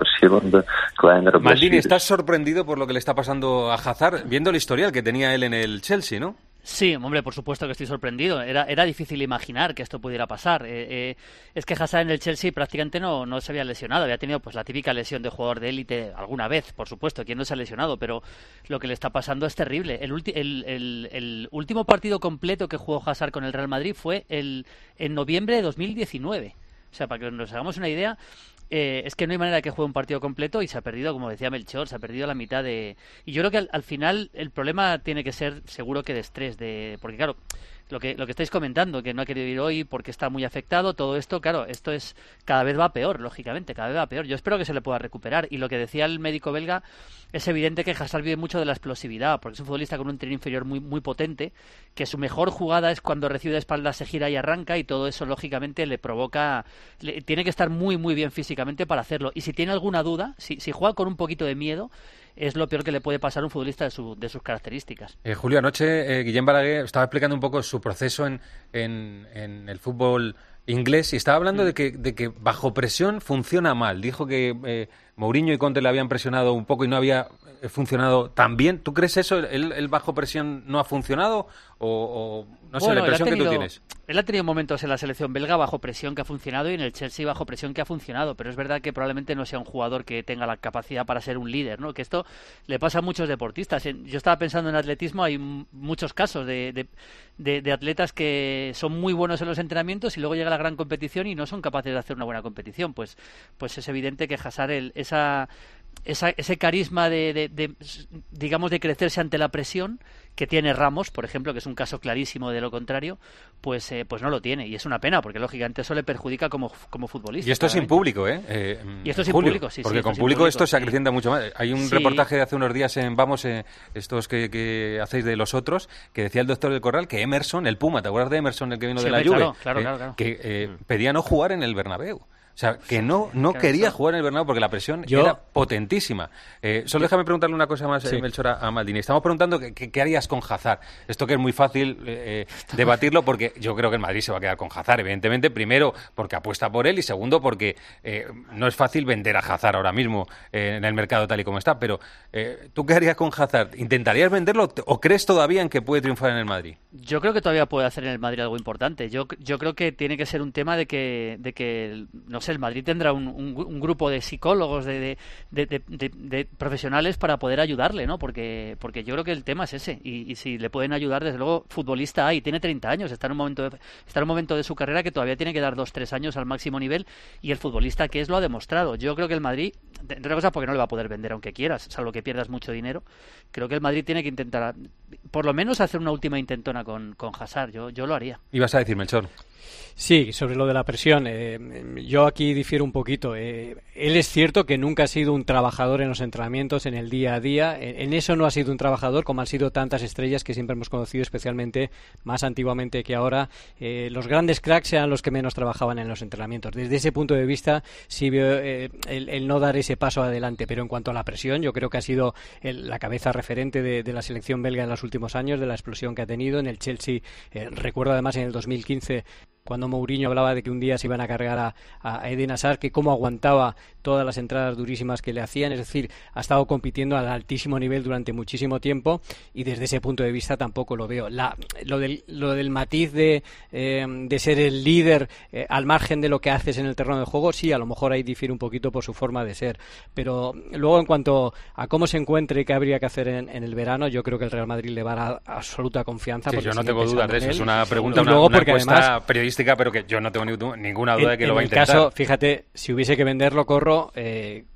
Maldini, ¿estás sorprendido por lo que le está pasando a Hazard, viendo el historial que tenía él en el Chelsea, no? Sí, hombre, por supuesto que estoy sorprendido. Era, era difícil imaginar que esto pudiera pasar. Eh, eh, es que Hazard en el Chelsea prácticamente no, no se había lesionado. Había tenido pues la típica lesión de jugador de élite alguna vez, por supuesto. ¿Quién no se ha lesionado? Pero lo que le está pasando es terrible. El, ulti- el, el, el último partido completo que jugó Hazard con el Real Madrid fue el, en noviembre de dos mil diecinueve. O sea, para que nos hagamos una idea... Eh, es que no hay manera de que juegue un partido completo y se ha perdido, como decía Melchor, se ha perdido la mitad de... Y yo creo que al, al final el problema tiene que ser seguro que de estrés, de porque claro, lo que lo que estáis comentando, que no ha querido ir hoy porque está muy afectado, todo esto, claro, esto es cada vez va peor, lógicamente, cada vez va peor. Yo espero que se le pueda recuperar y lo que decía el médico belga, es evidente que Hazard vive mucho de la explosividad, porque es un futbolista con un tren inferior muy muy potente, que su mejor jugada es cuando recibe de espaldas, se gira y arranca, y todo eso lógicamente le provoca, le, tiene que estar muy muy bien físicamente para hacerlo, y si tiene alguna duda, si, si juega con un poquito de miedo, es lo peor que le puede pasar a un futbolista de, su, de sus características. Eh, Julio, anoche eh, Guillem Balaguer estaba explicando un poco su proceso en, en, en el fútbol inglés y estaba hablando mm. de, que, de que bajo presión funciona mal. Dijo que eh, Mourinho y Conte le habían presionado un poco y no había funcionado tan bien. ¿Tú crees eso? ¿El, el bajo presión no ha funcionado? O, o no sé, bueno, la impresión tenido, que tú tienes. Él ha tenido momentos en la selección belga bajo presión que ha funcionado y en el Chelsea bajo presión que ha funcionado, pero es verdad que probablemente no sea un jugador que tenga la capacidad para ser un líder, ¿no? Que esto le pasa a muchos deportistas. Yo estaba pensando en atletismo, hay muchos casos de, de, de, de atletas que son muy buenos en los entrenamientos y luego llega la gran competición y no son capaces de hacer una buena competición. Pues, pues es evidente que Hazard, el, esa... Esa, ese carisma de, de, de, digamos, de crecerse ante la presión que tiene Ramos, por ejemplo, que es un caso clarísimo de lo contrario, pues eh, pues no lo tiene. Y es una pena, porque lógicamente eso le perjudica como, como futbolista. Y esto sin público, ¿eh? eh y esto sin Julio, público, sí. Porque sí, con esto público, público esto se sí. acrecienta mucho más. Hay un sí. reportaje de hace unos días en Vamos, eh, estos que, que hacéis de los otros, que decía el doctor del Corral que Emerson, el Puma, ¿te acuerdas de Emerson, el que vino sí, de la claro, Juve? Claro, eh, claro, claro. Que eh, pedía no jugar en el Bernabéu. O sea, que no, no claro, quería claro. jugar en el Bernabéu porque la presión Yo... era potentísima. Eh, solo déjame preguntarle una cosa más, sí. eh, Melchor, a, a Maldini. Estamos preguntando qué que, que harías con Hazard. Esto que es muy fácil eh, debatirlo porque yo creo que el Madrid se va a quedar con Hazard, evidentemente. Primero, porque apuesta por él y segundo, porque eh, no es fácil vender a Hazard ahora mismo eh, en el mercado tal y como está. Pero, eh, ¿tú qué harías con Hazard? ¿Intentarías venderlo o crees todavía en que puede triunfar en el Madrid? Yo creo que todavía puede hacer en el Madrid algo importante. Yo, yo creo que tiene que ser un tema de que, de que no sé, el Madrid tendrá un Un, un grupo de psicólogos, de, de, de, de, de, de profesionales para poder ayudarle, ¿no? Porque, porque yo creo que el tema es ese. Y, y si le pueden ayudar, desde luego, futbolista hay, tiene treinta años, está en un momento de, está en un momento de su carrera que todavía tiene que dar dos, tres años al máximo nivel, y el futbolista que es lo ha demostrado. Yo creo que el Madrid, entre otras cosas porque no le va a poder vender aunque quieras, salvo que pierdas mucho dinero, creo que el Madrid tiene que intentar, por lo menos, hacer una última intentona con, con Hazard. Yo, yo lo haría. ¿Ibas a decir, Melchor? Sí, sobre lo de la presión, eh, yo aquí difiero un poquito. Eh, él es cierto que nunca ha sido un trabajador en los entrenamientos, en el día a día. En, en eso no ha sido un trabajador como han sido tantas estrellas que siempre hemos conocido, especialmente más antiguamente que ahora. Eh, los grandes cracks eran los que menos trabajaban en los entrenamientos. Desde ese punto de vista, sí veo eh, el, el no dar ese paso adelante. Pero en cuanto a la presión, yo creo que ha sido el, la cabeza referente de, de la selección belga en los últimos años, de la explosión que ha tenido. En el Chelsea, eh, recuerdo además en el dos mil quince, cuando Mourinho hablaba de que un día se iban a cargar a, a Eden Hazard, que cómo aguantaba todas las entradas durísimas que le hacían. Es decir, ha estado compitiendo al altísimo nivel durante muchísimo tiempo y desde ese punto de vista tampoco lo veo. La, lo, del, lo del matiz de, eh, de ser el líder eh, al margen de lo que haces en el terreno de juego, sí, a lo mejor ahí difiere un poquito por su forma de ser. Pero luego, en cuanto a cómo se encuentre y qué habría que hacer en, en el verano, yo creo que el Real Madrid le va a dar absoluta confianza. Sí, yo no tengo dudas de eso. Es una pregunta, una, luego, una encuesta además, periodística, pero que yo no tengo ni, ninguna duda en, de que en lo va a el intentar. Caso, fíjate, si hubiese que venderlo, Corro, eh,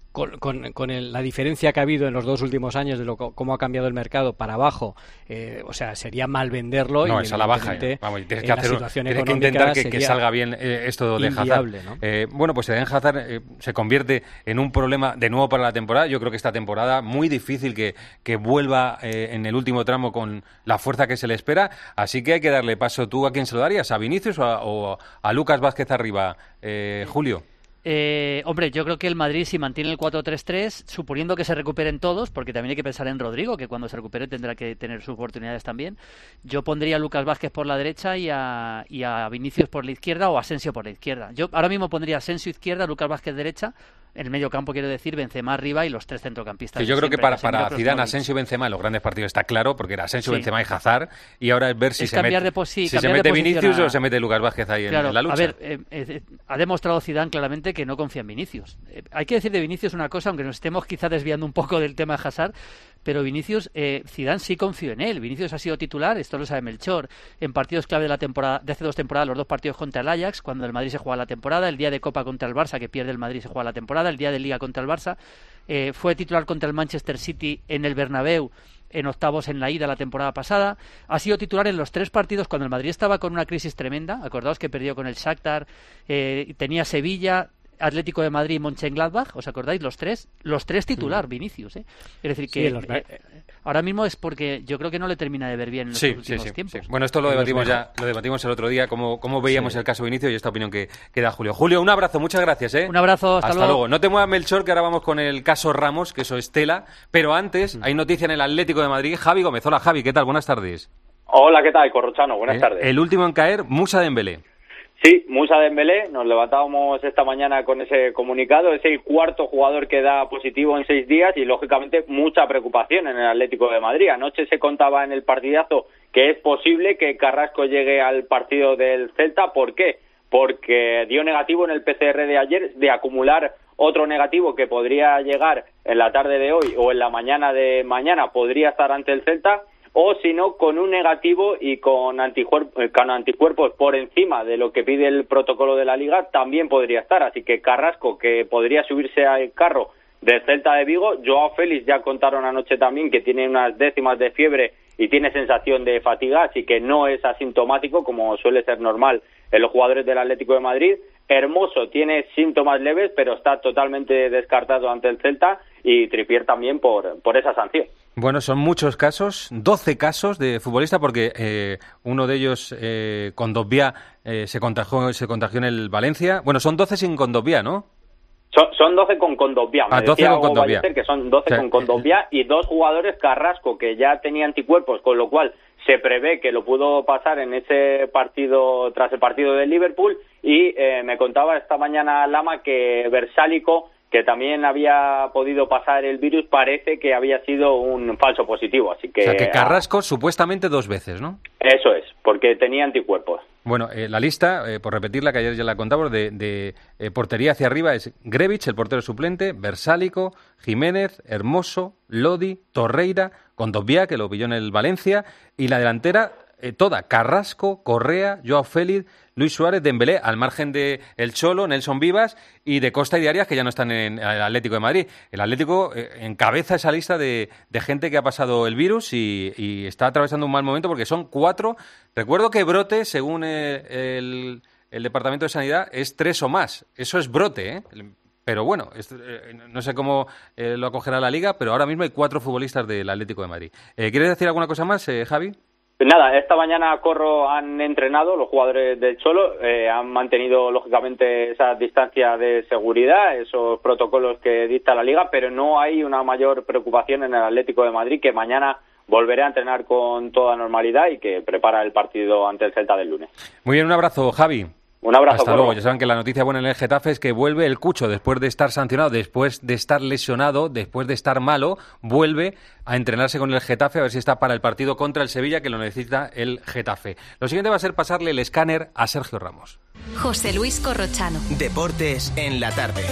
con, con, con el, la diferencia que ha habido en los dos últimos años de lo, cómo ha cambiado el mercado para abajo, eh, o sea, sería mal venderlo. No, y es a la baja. Vamos, tienes que, hacer, tienes que intentar que, que salga bien eh, esto de Hazard. ¿No? Eh, bueno, pues Eden Hazard eh, se convierte en un problema de nuevo para la temporada. Yo creo que esta temporada muy difícil que, que vuelva eh, en el último tramo con la fuerza que se le espera. Así que hay que darle paso. ¿Tú a quién se lo darías? ¿A Vinicius o a, o a Lucas Vázquez arriba? Eh, Julio. Eh, hombre, yo creo que el Madrid, si mantiene el cuatro tres tres, suponiendo que se recuperen todos, porque también hay que pensar en Rodrigo, que cuando se recupere tendrá que tener sus oportunidades también, yo pondría a Lucas Vázquez por la derecha y a, y a Vinicius por la izquierda o a Asensio por la izquierda. Yo ahora mismo pondría a Asensio izquierda, Lucas Vázquez derecha, en el medio campo quiero decir Benzema arriba y los tres centrocampistas. Sí, yo creo que para, para Zidane, Asensio y Benzema en los grandes partidos está claro, porque era Asensio, sí. Benzema y Hazard, y ahora es ver si es se mete, de sí, si se mete Vinicius a... o se mete Lucas Vázquez ahí claro, en, en la lucha. A ver, eh, eh, ha demostrado Zidane claramente que no confía en Vinicius. Eh, hay que decir de Vinicius una cosa, aunque nos estemos quizá desviando un poco del tema de Hazard, pero Vinicius, eh, Zidane sí confió en él. Vinicius ha sido titular, esto lo sabe Melchor, en partidos clave de la temporada, de hace dos temporadas, los dos partidos contra el Ajax, cuando el Madrid se juega la temporada, el día de Copa contra el Barça, que pierde el Madrid, se juega la temporada, el día de Liga contra el Barça, eh, fue titular contra el Manchester City en el Bernabéu, en octavos en la ida la temporada pasada, ha sido titular en los tres partidos cuando el Madrid estaba con una crisis tremenda, acordaos que perdió con el Shakhtar, eh, tenía Sevilla, Atlético de Madrid y Mönchengladbach, ¿os acordáis? Los tres, los tres titular, Vinicius, ¿eh? Es decir, que sí, los... eh, ahora mismo es porque yo creo que no le termina de ver bien en los sí, últimos sí, sí, tiempos. Sí. Bueno, esto lo debatimos ya, lo debatimos el otro día, cómo, cómo veíamos sí. el caso Vinicius y esta opinión que, que da Julio. Julio, un abrazo, muchas gracias, ¿eh? Un abrazo, hasta, hasta luego. luego. No te muevas, Melchor, que ahora vamos con el caso Ramos, que eso es tela, pero antes mm. hay noticia en el Atlético de Madrid. Javi Gómez, hola Javi, ¿qué tal? Buenas tardes. Hola, ¿qué tal, Corrochano? Buenas eh, tardes. El último en caer, Moussa Dembélé. Sí, Moussa Dembélé, nos levantábamos esta mañana con ese comunicado, es el cuarto jugador que da positivo en seis días y lógicamente mucha preocupación en el Atlético de Madrid. Anoche se contaba en el partidazo que es posible que Carrasco llegue al partido del Celta. ¿Por qué? Porque dio negativo en el P C R de ayer, de acumular otro negativo que podría llegar en la tarde de hoy o en la mañana de mañana, podría estar ante el Celta. O si no, con un negativo y con anticuerpos, con anticuerpos por encima de lo que pide el protocolo de la Liga, también podría estar. Así que Carrasco, que podría subirse al carro del Celta de Vigo. Joao Félix ya contaron anoche también que tiene unas décimas de fiebre y tiene sensación de fatiga, así que no es asintomático, como suele ser normal en los jugadores del Atlético de Madrid. Hermoso tiene síntomas leves, pero está totalmente descartado ante el Celta, y Trippier también por, por esa sanción. Bueno, son muchos casos, doce casos de futbolista, porque eh, uno de ellos, eh, Kondogbia, eh, se contagió, se contagió en el Valencia. Bueno, son doce sin Kondogbia, ¿no? Son, son doce con Kondogbia, me ah, decía con Kondogbia. Ballester que son doce o sea, con Kondogbia y dos jugadores, Carrasco, que ya tenía anticuerpos, con lo cual se prevé que lo pudo pasar en ese partido, tras el partido del Liverpool, y eh, me contaba esta mañana Lama que Versálico, que también había podido pasar el virus, parece que había sido un falso positivo, así que... O sea, que Carrasco ah, supuestamente dos veces, ¿no? Eso es, porque tenía anticuerpos. Bueno, eh, la lista, eh, por repetirla, que ayer ya la contamos, de, de eh, portería hacia arriba es Grevich, el portero suplente, Versálico, Jiménez, Hermoso, Lodi, Torreira, Kondogbia, que lo pilló en el Valencia, y la delantera... Eh, toda, Carrasco, Correa, Joao Félix, Luis Suárez, Dembélé, al margen de El Cholo, Nelson Vivas y de Costa y de Arias, que ya no están en el Atlético de Madrid. El Atlético eh, encabeza esa lista de, de gente que ha pasado el virus y, y está atravesando un mal momento, porque son cuatro. Recuerdo que brote, según el, el, el Departamento de Sanidad, es tres o más. Eso es brote, ¿eh? Pero bueno, es, eh, no sé cómo eh, lo acogerá la Liga, pero ahora mismo hay cuatro futbolistas del Atlético de Madrid. Eh, ¿Quieres decir alguna cosa más, eh, Javi? Nada, esta mañana Corro han entrenado los jugadores del Cholo, eh, han mantenido lógicamente esa distancia de seguridad, esos protocolos que dicta la Liga, pero no hay una mayor preocupación en el Atlético de Madrid, que mañana volverá a entrenar con toda normalidad y que prepara el partido ante el Celta del lunes. Muy bien, un abrazo, Javi. Un abrazo. Hasta luego. Ya saben que la noticia buena en el Getafe es que vuelve el Cucho después de estar sancionado, después de estar lesionado, después de estar malo, vuelve a entrenarse con el Getafe a ver si está para el partido contra el Sevilla, que lo necesita el Getafe. Lo siguiente va a ser pasarle el escáner a Sergio Ramos. José Luis Corrochano. Deportes en la tarde.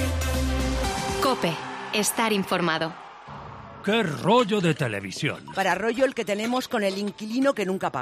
COPE. Estar informado. ¡Qué rollo de televisión! Para rollo el que tenemos con el inquilino que nunca paga.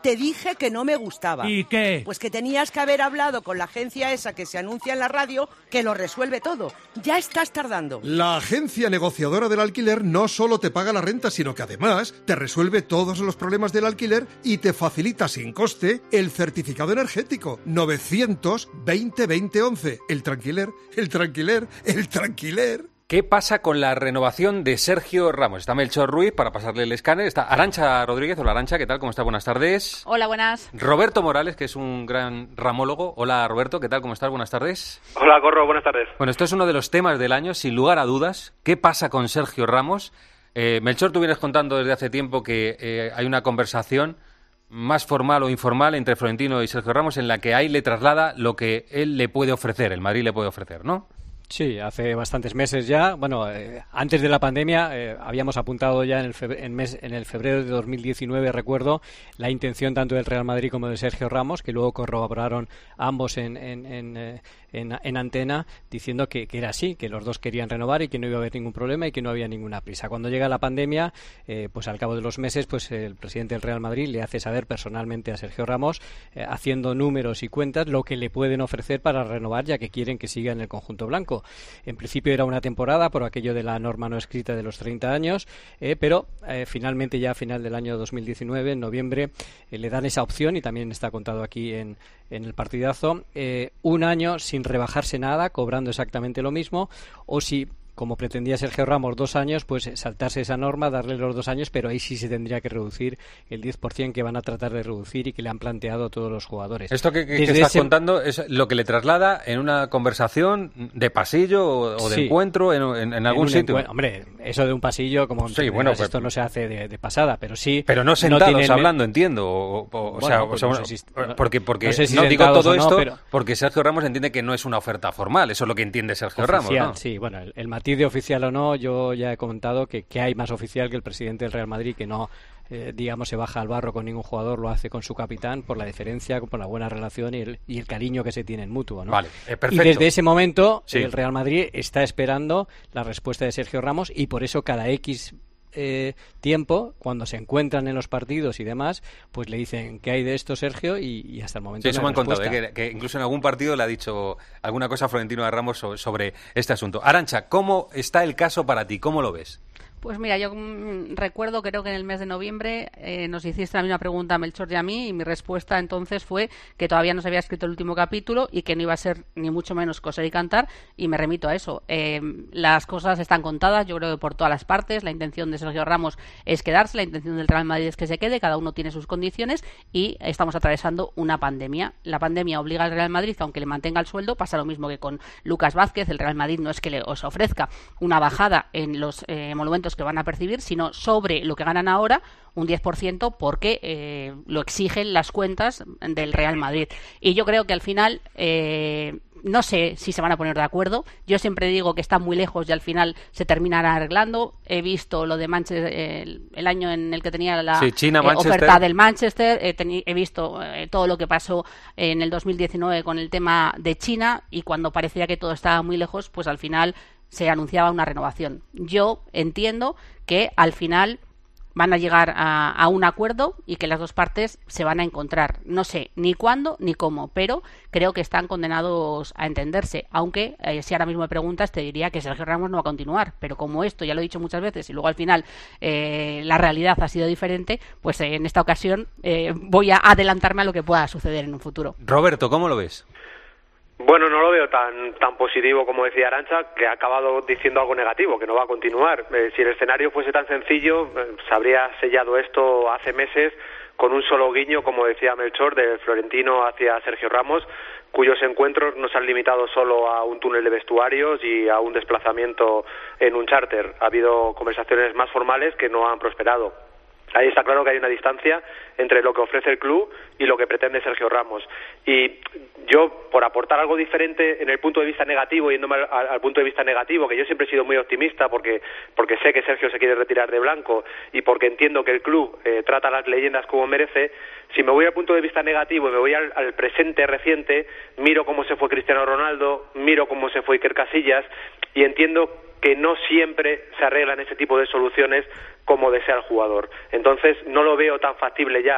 te dije que no me gustaba. ¿Y qué? Pues que tenías que haber hablado con la agencia esa que se anuncia en la radio, que lo resuelve todo. Ya estás tardando. La agencia negociadora del alquiler no solo te paga la renta, sino que además te resuelve todos los problemas del alquiler y te facilita sin coste el certificado energético. novecientos veinte veinte once. El tranquiler, el tranquiler, el tranquiler. ¿Qué pasa con la renovación de Sergio Ramos? Está Melchor Ruiz para pasarle el escáner. Está Arantxa Rodríguez. Hola, Arantxa, ¿qué tal? ¿Cómo está? Buenas tardes. Hola, buenas. Roberto Morales, que es un gran ramólogo. Hola, Roberto, ¿qué tal? ¿Cómo estás? Buenas tardes. Hola, Corro, buenas tardes. Bueno, esto es uno de los temas del año, sin lugar a dudas. ¿Qué pasa con Sergio Ramos? Eh, Melchor, tú vienes contando desde hace tiempo que eh, hay una conversación más formal o informal entre Florentino y Sergio Ramos en la que ahí le traslada lo que él le puede ofrecer, el Madrid le puede ofrecer, ¿no? Sí, hace bastantes meses ya. Bueno, eh, antes de la pandemia eh, habíamos apuntado ya en el, febre- en, mes, en el febrero de dos mil diecinueve, recuerdo, la intención tanto del Real Madrid como de Sergio Ramos, que luego corroboraron ambos en, en, en, eh, en, en antena, diciendo que, que era así, que los dos querían renovar y que no iba a haber ningún problema y que no había ninguna prisa. Cuando llega la pandemia, eh, pues al cabo de los meses, pues el presidente del Real Madrid le hace saber personalmente a Sergio Ramos, eh, haciendo números y cuentas, lo que le pueden ofrecer para renovar, ya que quieren que siga en el conjunto blanco. En principio era una temporada por aquello de la norma no escrita de los treinta años, eh, pero eh, finalmente ya a final del año dos mil diecinueve, en noviembre, eh, le dan esa opción y también está contado aquí en, en el partidazo, eh, un año sin rebajarse nada, cobrando exactamente lo mismo, o si, como pretendía Sergio Ramos, dos años, pues saltarse esa norma, darle los dos años, pero ahí sí se tendría que reducir el diez por ciento que van a tratar de reducir y que le han planteado todos los jugadores. Esto que, que, que estás ese... contando es lo que le traslada en una conversación de pasillo o, o de sí. encuentro en, en, en algún en sitio. Encu... Hombre, eso de un pasillo, como sí, bueno, pues, esto no se hace de, de pasada, pero sí... Pero no sentados no hablando, entiendo. O, o, o bueno, sea, pues o no sea sé si, porque, porque no, sé si no digo todo no, esto pero... porque Sergio Ramos entiende que no es una oferta formal, eso es lo que entiende Sergio oficial, Ramos, ¿no? Sí, bueno, el, el matiz de oficial o no, yo ya he comentado que, que hay más oficial que el presidente del Real Madrid, que no, eh, digamos, se baja al barro con ningún jugador, lo hace con su capitán por la diferencia, por la buena relación y el, y el cariño que se tienen mutuo, ¿no? Vale, eh, perfecto. Y desde ese momento sí. el Real Madrid está esperando la respuesta de Sergio Ramos y por eso cada X Eh, tiempo, cuando se encuentran en los partidos y demás, pues le dicen ¿qué hay de esto, Sergio? Y, y hasta el momento sí, eso no me han contado, respuesta. ¿eh? que, que incluso en algún partido le ha dicho alguna cosa a Florentino de Ramos sobre, sobre este asunto. Arantxa, ¿cómo está el caso para ti? ¿Cómo lo ves? Pues mira, yo mmm, recuerdo, creo que en el mes de noviembre eh, nos hiciste la misma pregunta a Melchor y a mí, y mi respuesta entonces fue que todavía no se había escrito el último capítulo y que no iba a ser ni mucho menos coser y cantar, y me remito a eso. Eh, las cosas están contadas, yo creo que por todas las partes. La intención de Sergio Ramos es quedarse, la intención del Real Madrid es que se quede, cada uno tiene sus condiciones y estamos atravesando una pandemia. La pandemia obliga al Real Madrid, aunque le mantenga el sueldo, pasa lo mismo que con Lucas Vázquez. El Real Madrid no es que le os ofrezca una bajada en los eh, monumentos que van a percibir, sino sobre lo que ganan ahora, un diez por ciento, porque eh, lo exigen las cuentas del Real Madrid. Y yo creo que al final eh, no sé si se van a poner de acuerdo. Yo siempre digo que están muy lejos y al final se terminará arreglando. He visto lo de Manchester, el, el año en el que tenía la sí, China, eh, oferta del Manchester. He, teni- he visto eh, todo lo que pasó en el dos mil diecinueve con el tema de China, y cuando parecía que todo estaba muy lejos, pues al final se anunciaba una renovación. Yo entiendo que al final van a llegar a, a un acuerdo y que las dos partes se van a encontrar. No sé ni cuándo ni cómo, pero creo que están condenados a entenderse. Aunque, eh, si ahora mismo me preguntas, te diría que Sergio Ramos no va a continuar. Pero como esto, ya lo he dicho muchas veces, y luego al final eh, la realidad ha sido diferente, pues eh, en esta ocasión eh, voy a adelantarme a lo que pueda suceder en un futuro. Roberto, ¿cómo lo ves? Bueno, no lo veo tan tan positivo como decía Arantxa, que ha acabado diciendo algo negativo, que no va a continuar. Eh, si el escenario fuese tan sencillo, eh, se habría sellado esto hace meses con un solo guiño, como decía Melchor, de Florentino hacia Sergio Ramos, cuyos encuentros no se han limitado solo a un túnel de vestuarios y a un desplazamiento en un charter. Ha habido conversaciones más formales que no han prosperado. Ahí está claro que hay una distancia entre lo que ofrece el club y lo que pretende Sergio Ramos. Y yo, por aportar algo diferente en el punto de vista negativo, yéndome al, al punto de vista negativo, que yo siempre he sido muy optimista porque porque sé que Sergio se quiere retirar de blanco y porque entiendo que el club eh, trata a las leyendas como merece, si me voy al punto de vista negativo y me voy al, al presente reciente, miro cómo se fue Cristiano Ronaldo, miro cómo se fue Iker Casillas y entiendo que no siempre se arreglan ese tipo de soluciones como desea el jugador. Entonces no lo veo tan factible ya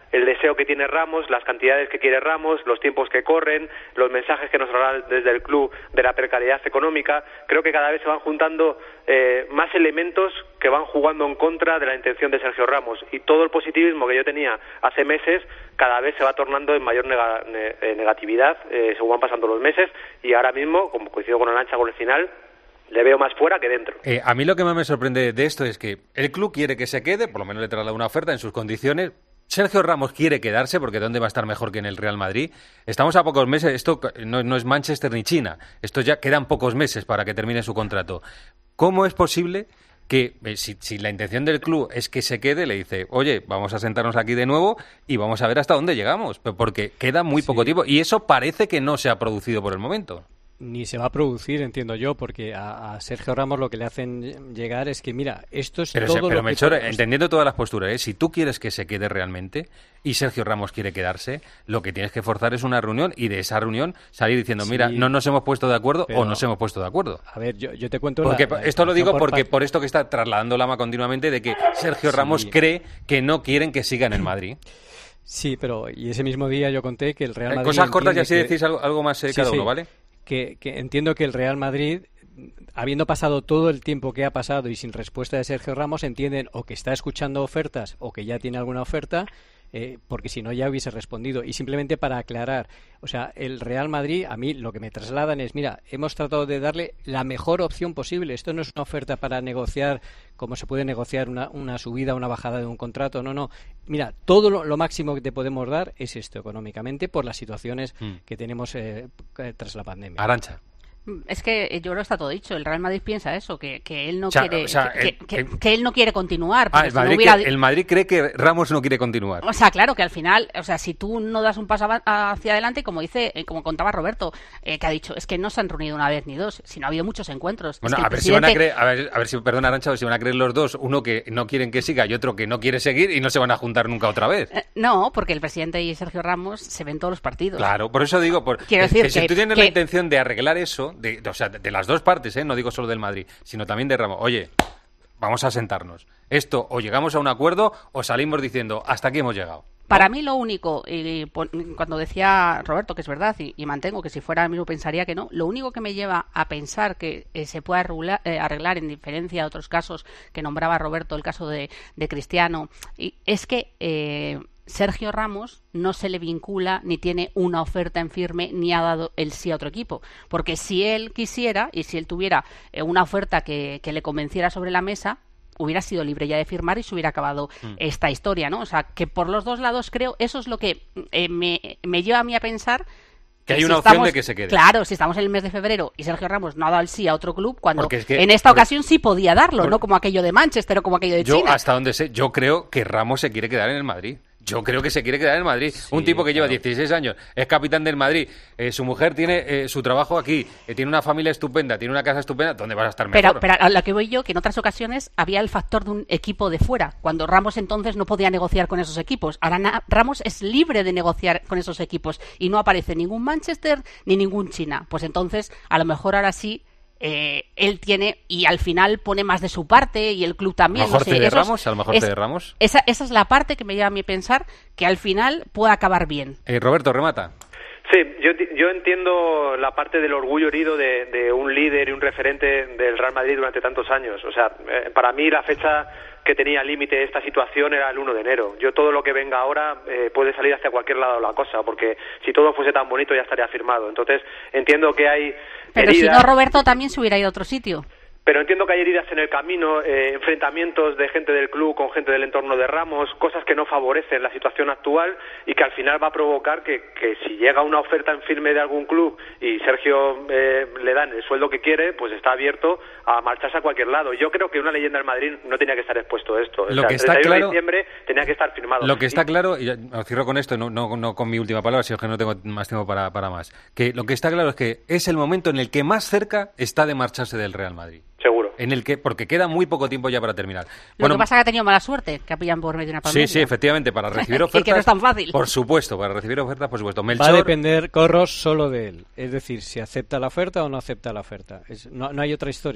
el deseo que tiene Ramos, las cantidades que quiere Ramos, los tiempos que corren, los mensajes que nos dan desde el club de la precariedad económica. Creo que cada vez se van juntando eh, más elementos que van jugando en contra de la intención de Sergio Ramos, y todo el positivismo que yo tenía hace meses cada vez se va tornando en mayor nega, ne, negatividad eh, según van pasando los meses, y ahora mismo, como coincido con Arantxa con el final, le veo más fuera que dentro. Eh, a mí lo que más me sorprende de esto es que el club quiere que se quede, por lo menos le traslada una oferta en sus condiciones. Sergio Ramos quiere quedarse, porque ¿dónde va a estar mejor que en el Real Madrid? Estamos a pocos meses, esto no, no es Manchester ni China, esto ya quedan pocos meses para que termine su contrato. ¿Cómo es posible que, eh, si, si la intención del club es que se quede, le dice, oye, vamos a sentarnos aquí de nuevo y vamos a ver hasta dónde llegamos? Porque queda muy poco tiempo, y eso parece que no se ha producido por el momento. Ni se va a producir, entiendo yo, porque a, a Sergio Ramos lo que le hacen llegar es que, mira, esto es pero todo se, pero lo Melchor, que... entendiendo todas las posturas, ¿eh? Si tú quieres que se quede realmente y Sergio Ramos quiere quedarse, lo que tienes que forzar es una reunión, y de esa reunión salir diciendo, Sí, mira, no nos hemos puesto de acuerdo pero, o nos hemos puesto de acuerdo. A ver, yo, yo te cuento... Porque la, la esto lo digo por porque parte... por esto que está trasladando Lama continuamente de que Sergio Sí. Ramos cree que no quieren que siga en el Madrid. Sí, pero y ese mismo día yo conté que el Real Madrid... Cosas cortas y así que... decís algo, algo más eh, sí, cada sí. uno, ¿vale? Que, que entiendo que el Real Madrid, habiendo pasado todo el tiempo que ha pasado y sin respuesta de Sergio Ramos, entienden o que está escuchando ofertas o que ya tiene alguna oferta, eh, porque si no ya hubiese respondido. Y simplemente para aclarar, o sea, el Real Madrid, a mí lo que me trasladan es, mira, hemos tratado de darle la mejor opción posible. Esto no es una oferta para negociar como se puede negociar una, una subida o una bajada de un contrato, no, no. Mira, todo lo, lo máximo que te podemos dar es esto económicamente por las situaciones mm. que tenemos eh, tras la pandemia. Arantxa. Es que yo creo que está todo dicho. El Real Madrid piensa eso, que, que él no o sea, quiere, o sea, que, el, que, que, que él no quiere continuar. Ah, el, si Madrid no hubiera... que, el Madrid cree que Ramos no quiere continuar. O sea, claro que al final, o sea, si tú no das un paso hacia adelante, como dice, como contaba Roberto, eh, que ha dicho, es que no se han reunido una vez ni dos, sino ha habido muchos encuentros. Bueno, es que a ver presidente... si van a creer, a ver, a ver si, perdón, Arantxa, a ver si van a creer los dos, uno que no quieren que siga y otro que no quiere seguir, y no se van a juntar nunca otra vez. Eh, no, porque el presidente y Sergio Ramos se ven todos los partidos. Claro, por eso digo, por, Quiero es, decir que, que, si tú tienes que... la intención de arreglar eso, de, de, o sea, de, de las dos partes, ¿eh? No digo solo del Madrid, sino también de Ramos. Oye, vamos a sentarnos. Esto, o llegamos a un acuerdo, o salimos diciendo, hasta aquí hemos llegado. Para mí lo único, y cuando decía Roberto que es verdad, y, y mantengo que si fuera mismo pensaría que no, lo único que me lleva a pensar que eh, se puede arreglar, eh, arreglar en diferencia de otros casos que nombraba Roberto, el caso de, de Cristiano, y es que... Eh, Sergio Ramos no se le vincula ni tiene una oferta en firme ni ha dado el sí a otro equipo, porque si él quisiera y si él tuviera eh, una oferta que, que le convenciera sobre la mesa, hubiera sido libre ya de firmar y se hubiera acabado mm. esta historia, ¿no? O sea, que por los dos lados creo, eso es lo que eh, me, me lleva a mí a pensar que hay si una estamos, opción de que se quede. Claro, si estamos en el mes de febrero y Sergio Ramos no ha dado el sí a otro club, cuando es que, en esta porque, ocasión sí podía darlo, porque, no como aquello de Manchester o como aquello de yo, China. Hasta donde sé, yo creo que Ramos se quiere quedar en el Madrid. Yo creo que se quiere quedar en el Madrid. Sí, un tipo que lleva claro. dieciséis años, es capitán del Madrid, eh, su mujer tiene eh, su trabajo aquí, eh, tiene una familia estupenda, tiene una casa estupenda, ¿dónde vas a estar mejor? Pero, pero a lo que voy yo, que en otras ocasiones había el factor de un equipo de fuera, cuando Ramos entonces no podía negociar con esos equipos. Ahora na- Ramos es libre de negociar con esos equipos y no aparece ningún Manchester ni ningún China. Pues entonces, a lo mejor ahora sí... Eh, él tiene y al final pone más de su parte y el club también. A lo mejor no sé, cede Ramos, a lo mejor es, cede Ramos. Esa, esa es la parte que me lleva a mí pensar que al final puede acabar bien. Eh, Roberto, remata. Sí, yo, yo entiendo la parte del orgullo herido de, de un líder y un referente del Real Madrid durante tantos años. O sea, eh, para mí la fecha que tenía límite esta situación era el uno de enero. Yo todo lo que venga ahora eh, puede salir hacia cualquier lado la cosa, porque si todo fuese tan bonito ya estaría firmado. Entonces entiendo que hay Pero heridas, si no, Roberto también se hubiera ido a otro sitio. Pero entiendo que hay heridas en el camino, eh, enfrentamientos de gente del club con gente del entorno de Ramos, cosas que no favorecen la situación actual y que al final va a provocar que, que si llega una oferta en firme de algún club y Sergio eh, le dan el sueldo que quiere, pues está abierto a marcharse a cualquier lado. Yo creo que una leyenda del Madrid no tenía que estar expuesto a esto. Lo o sea, que está el treinta y uno claro, de diciembre tenía que estar firmado. Lo que está claro, y ya cierro con esto, no, no, no con mi última palabra, sino que no tengo más tiempo para, para más, que lo que está claro es que es el momento en el que más cerca está de marcharse del Real Madrid. Seguro. En el que, porque queda muy poco tiempo ya para terminar. Lo Bueno, que pasa es que ha tenido mala suerte, que pillan por medio de una pandemia. sí, sí, efectivamente, para recibir ofertas. Y que no es tan fácil. Por supuesto, para recibir ofertas, por supuesto. Melchor, va a depender, Corros, solo de él. Es decir, si acepta la oferta o no acepta la oferta. Es, no, no hay otra historia.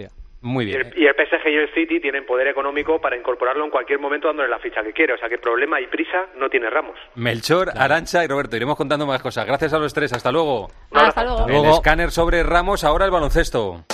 Muy bien. Y el, y el P S G y el City tienen poder económico para incorporarlo en cualquier momento dándole la ficha que quiere. O sea que problema y prisa no tiene Ramos. Melchor, Arantxa y Roberto, iremos contando más cosas. Gracias a los tres, hasta luego. Hasta luego. El escáner sobre Ramos, ahora el baloncesto.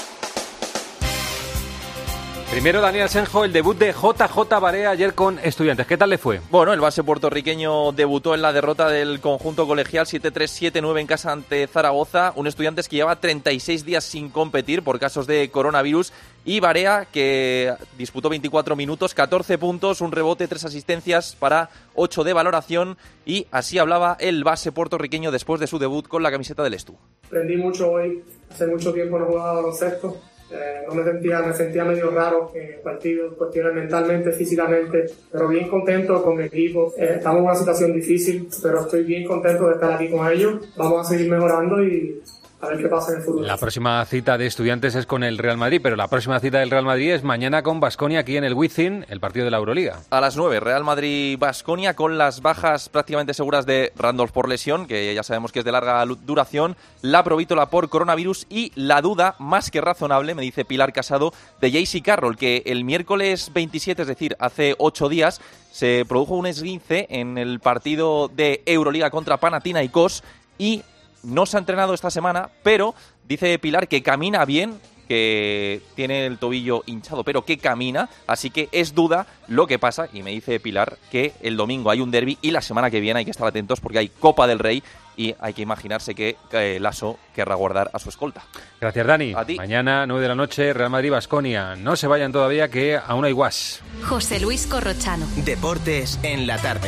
Primero, Daniel Asenjo, el debut de J J Barea ayer con Estudiantes. ¿Qué tal le fue? Bueno, el base puertorriqueño debutó en la derrota del conjunto colegial siete tres siete nueve en casa ante Zaragoza. Un Estudiantes que lleva treinta y seis días sin competir por casos de coronavirus. Y Barea, que disputó veinticuatro minutos, catorce puntos, un rebote, tres asistencias para ocho de valoración. Y así hablaba el base puertorriqueño después de su debut con la camiseta del Estu. Aprendí mucho hoy. Hace mucho tiempo no jugaba baloncesto. Eh, no me sentía, me sentía medio raro en el partido, cuestiones mentalmente, físicamente, pero bien contento con mi equipo. Eh, estamos en una situación difícil, pero estoy bien contento de estar aquí con ellos. Vamos a seguir mejorando y a ver qué pasa en el futuro. La próxima cita de Estudiantes es con el Real Madrid, pero la próxima cita del Real Madrid es mañana con Baskonia aquí en el Wizzing, el partido de la Euroliga. A las nueve, Real Madrid-Baskonia con las bajas prácticamente seguras de Randolph por lesión, que ya sabemos que es de larga duración, la Provítola por coronavirus y la duda más que razonable, me dice Pilar Casado, de J C Carroll, que el miércoles veintisiete, es decir, hace ocho días, se produjo un esguince en el partido de Euroliga contra Panathinaikos y no se ha entrenado esta semana, pero dice Pilar que camina bien, que tiene el tobillo hinchado, pero que camina, así que es duda lo que pasa, y me dice Pilar que el domingo hay un derbi y la semana que viene hay que estar atentos porque hay Copa del Rey y hay que imaginarse que eh, Lasso querrá guardar a su escolta. Gracias, Dani. A ti. Mañana, nueve de la noche, Real Madrid-Baskonia. No se vayan todavía, que aún hay guas. José Luis Corrochano. Deportes en la tarde.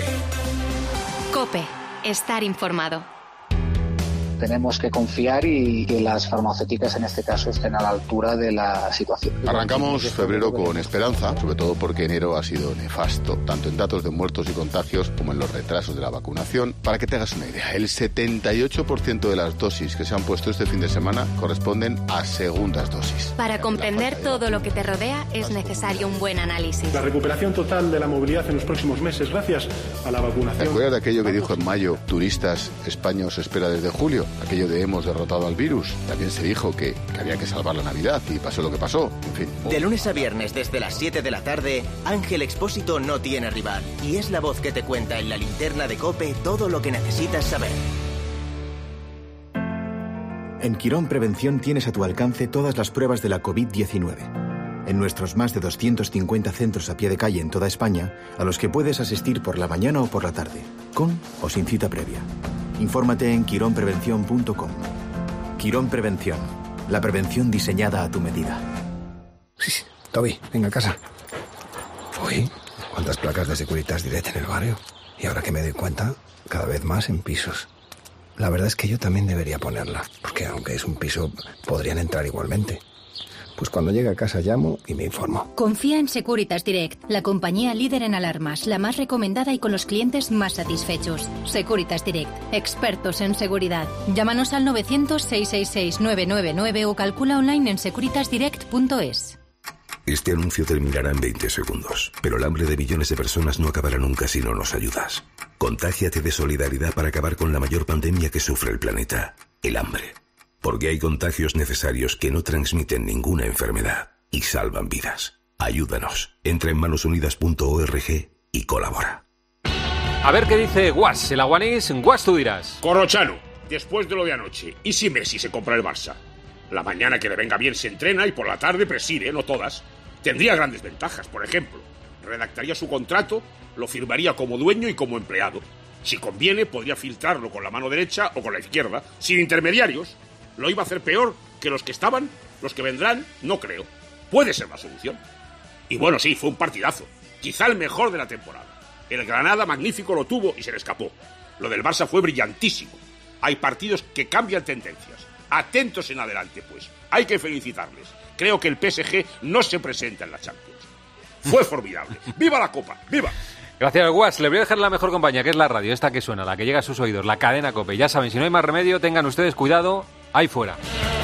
COPE. Estar informado. Tenemos que confiar y que las farmacéuticas en este caso estén a la altura de la situación. Arrancamos febrero con esperanza, sobre todo porque enero ha sido nefasto, tanto en datos de muertos y contagios como en los retrasos de la vacunación. Para que te hagas una idea, el setenta y ocho por ciento de las dosis que se han puesto este fin de semana corresponden a segundas dosis. Para comprender todo lo que te rodea es necesario un buen análisis. La recuperación total de la movilidad en los próximos meses gracias a la vacunación. ¿Te acuerdas de aquello que dijo en mayo, turistas, España os espera desde julio? Aquello de hemos derrotado al virus. También se dijo que, que había que salvar la Navidad y pasó lo que pasó. En fin. De lunes a viernes desde las siete de la tarde, Ángel Expósito no tiene rival y es la voz que te cuenta en la linterna de COPE todo lo que necesitas saber. En Quirón Prevención tienes a tu alcance todas las pruebas de la covid diecinueve. En nuestros más de doscientos cincuenta centros a pie de calle en toda España, a los que puedes asistir por la mañana o por la tarde, con o sin cita previa. Infórmate en quirón prevención punto com. Quirón Prevención, la prevención diseñada a tu medida. Sí, Toby, venga a casa. Uy, cuántas placas de Securitas Direct en el barrio. Y ahora que me doy cuenta, cada vez más en pisos. La verdad es que yo también debería ponerla, porque aunque es un piso, podrían entrar igualmente. Pues cuando llegue a casa llamo y me informo. Confía en Securitas Direct, la compañía líder en alarmas, la más recomendada y con los clientes más satisfechos. Securitas Direct, expertos en seguridad. Llámanos al novecientos, seiscientos sesenta y seis, novecientos noventa y nueve o calcula online en securitas direct punto es. Este anuncio terminará en veinte segundos, pero el hambre de millones de personas no acabará nunca si no nos ayudas. Contágiate de solidaridad para acabar con la mayor pandemia que sufre el planeta, el hambre. Porque hay contagios necesarios que no transmiten ninguna enfermedad y salvan vidas. Ayúdanos. Entra en manos unidas punto org y colabora. A ver qué dice Guas, el aguanís. Guas, tú dirás. Corrochano, después de lo de anoche, ¿y si Messi se compra el Barça? La mañana que le venga bien se entrena y por la tarde preside, no todas. Tendría grandes ventajas, por ejemplo. Redactaría su contrato, lo firmaría como dueño y como empleado. Si conviene, podría filtrarlo con la mano derecha o con la izquierda, sin intermediarios. ¿Lo iba a hacer peor que los que estaban? ¿Los que vendrán? No creo. Puede ser la solución. Y bueno, sí, fue un partidazo. Quizá el mejor de la temporada. El Granada magnífico lo tuvo y se le escapó. Lo del Barça fue brillantísimo. Hay partidos que cambian tendencias. Atentos en adelante, pues. Hay que felicitarles. Creo que el P S G no se presenta en la Champions. Fue formidable. ¡Viva la Copa! ¡Viva! Gracias, Guas. Le voy a dejar la mejor compañía, que es la radio, esta que suena, la que llega a sus oídos, la cadena COPE. Ya saben, si no hay más remedio, tengan ustedes cuidado. Ahí fuera.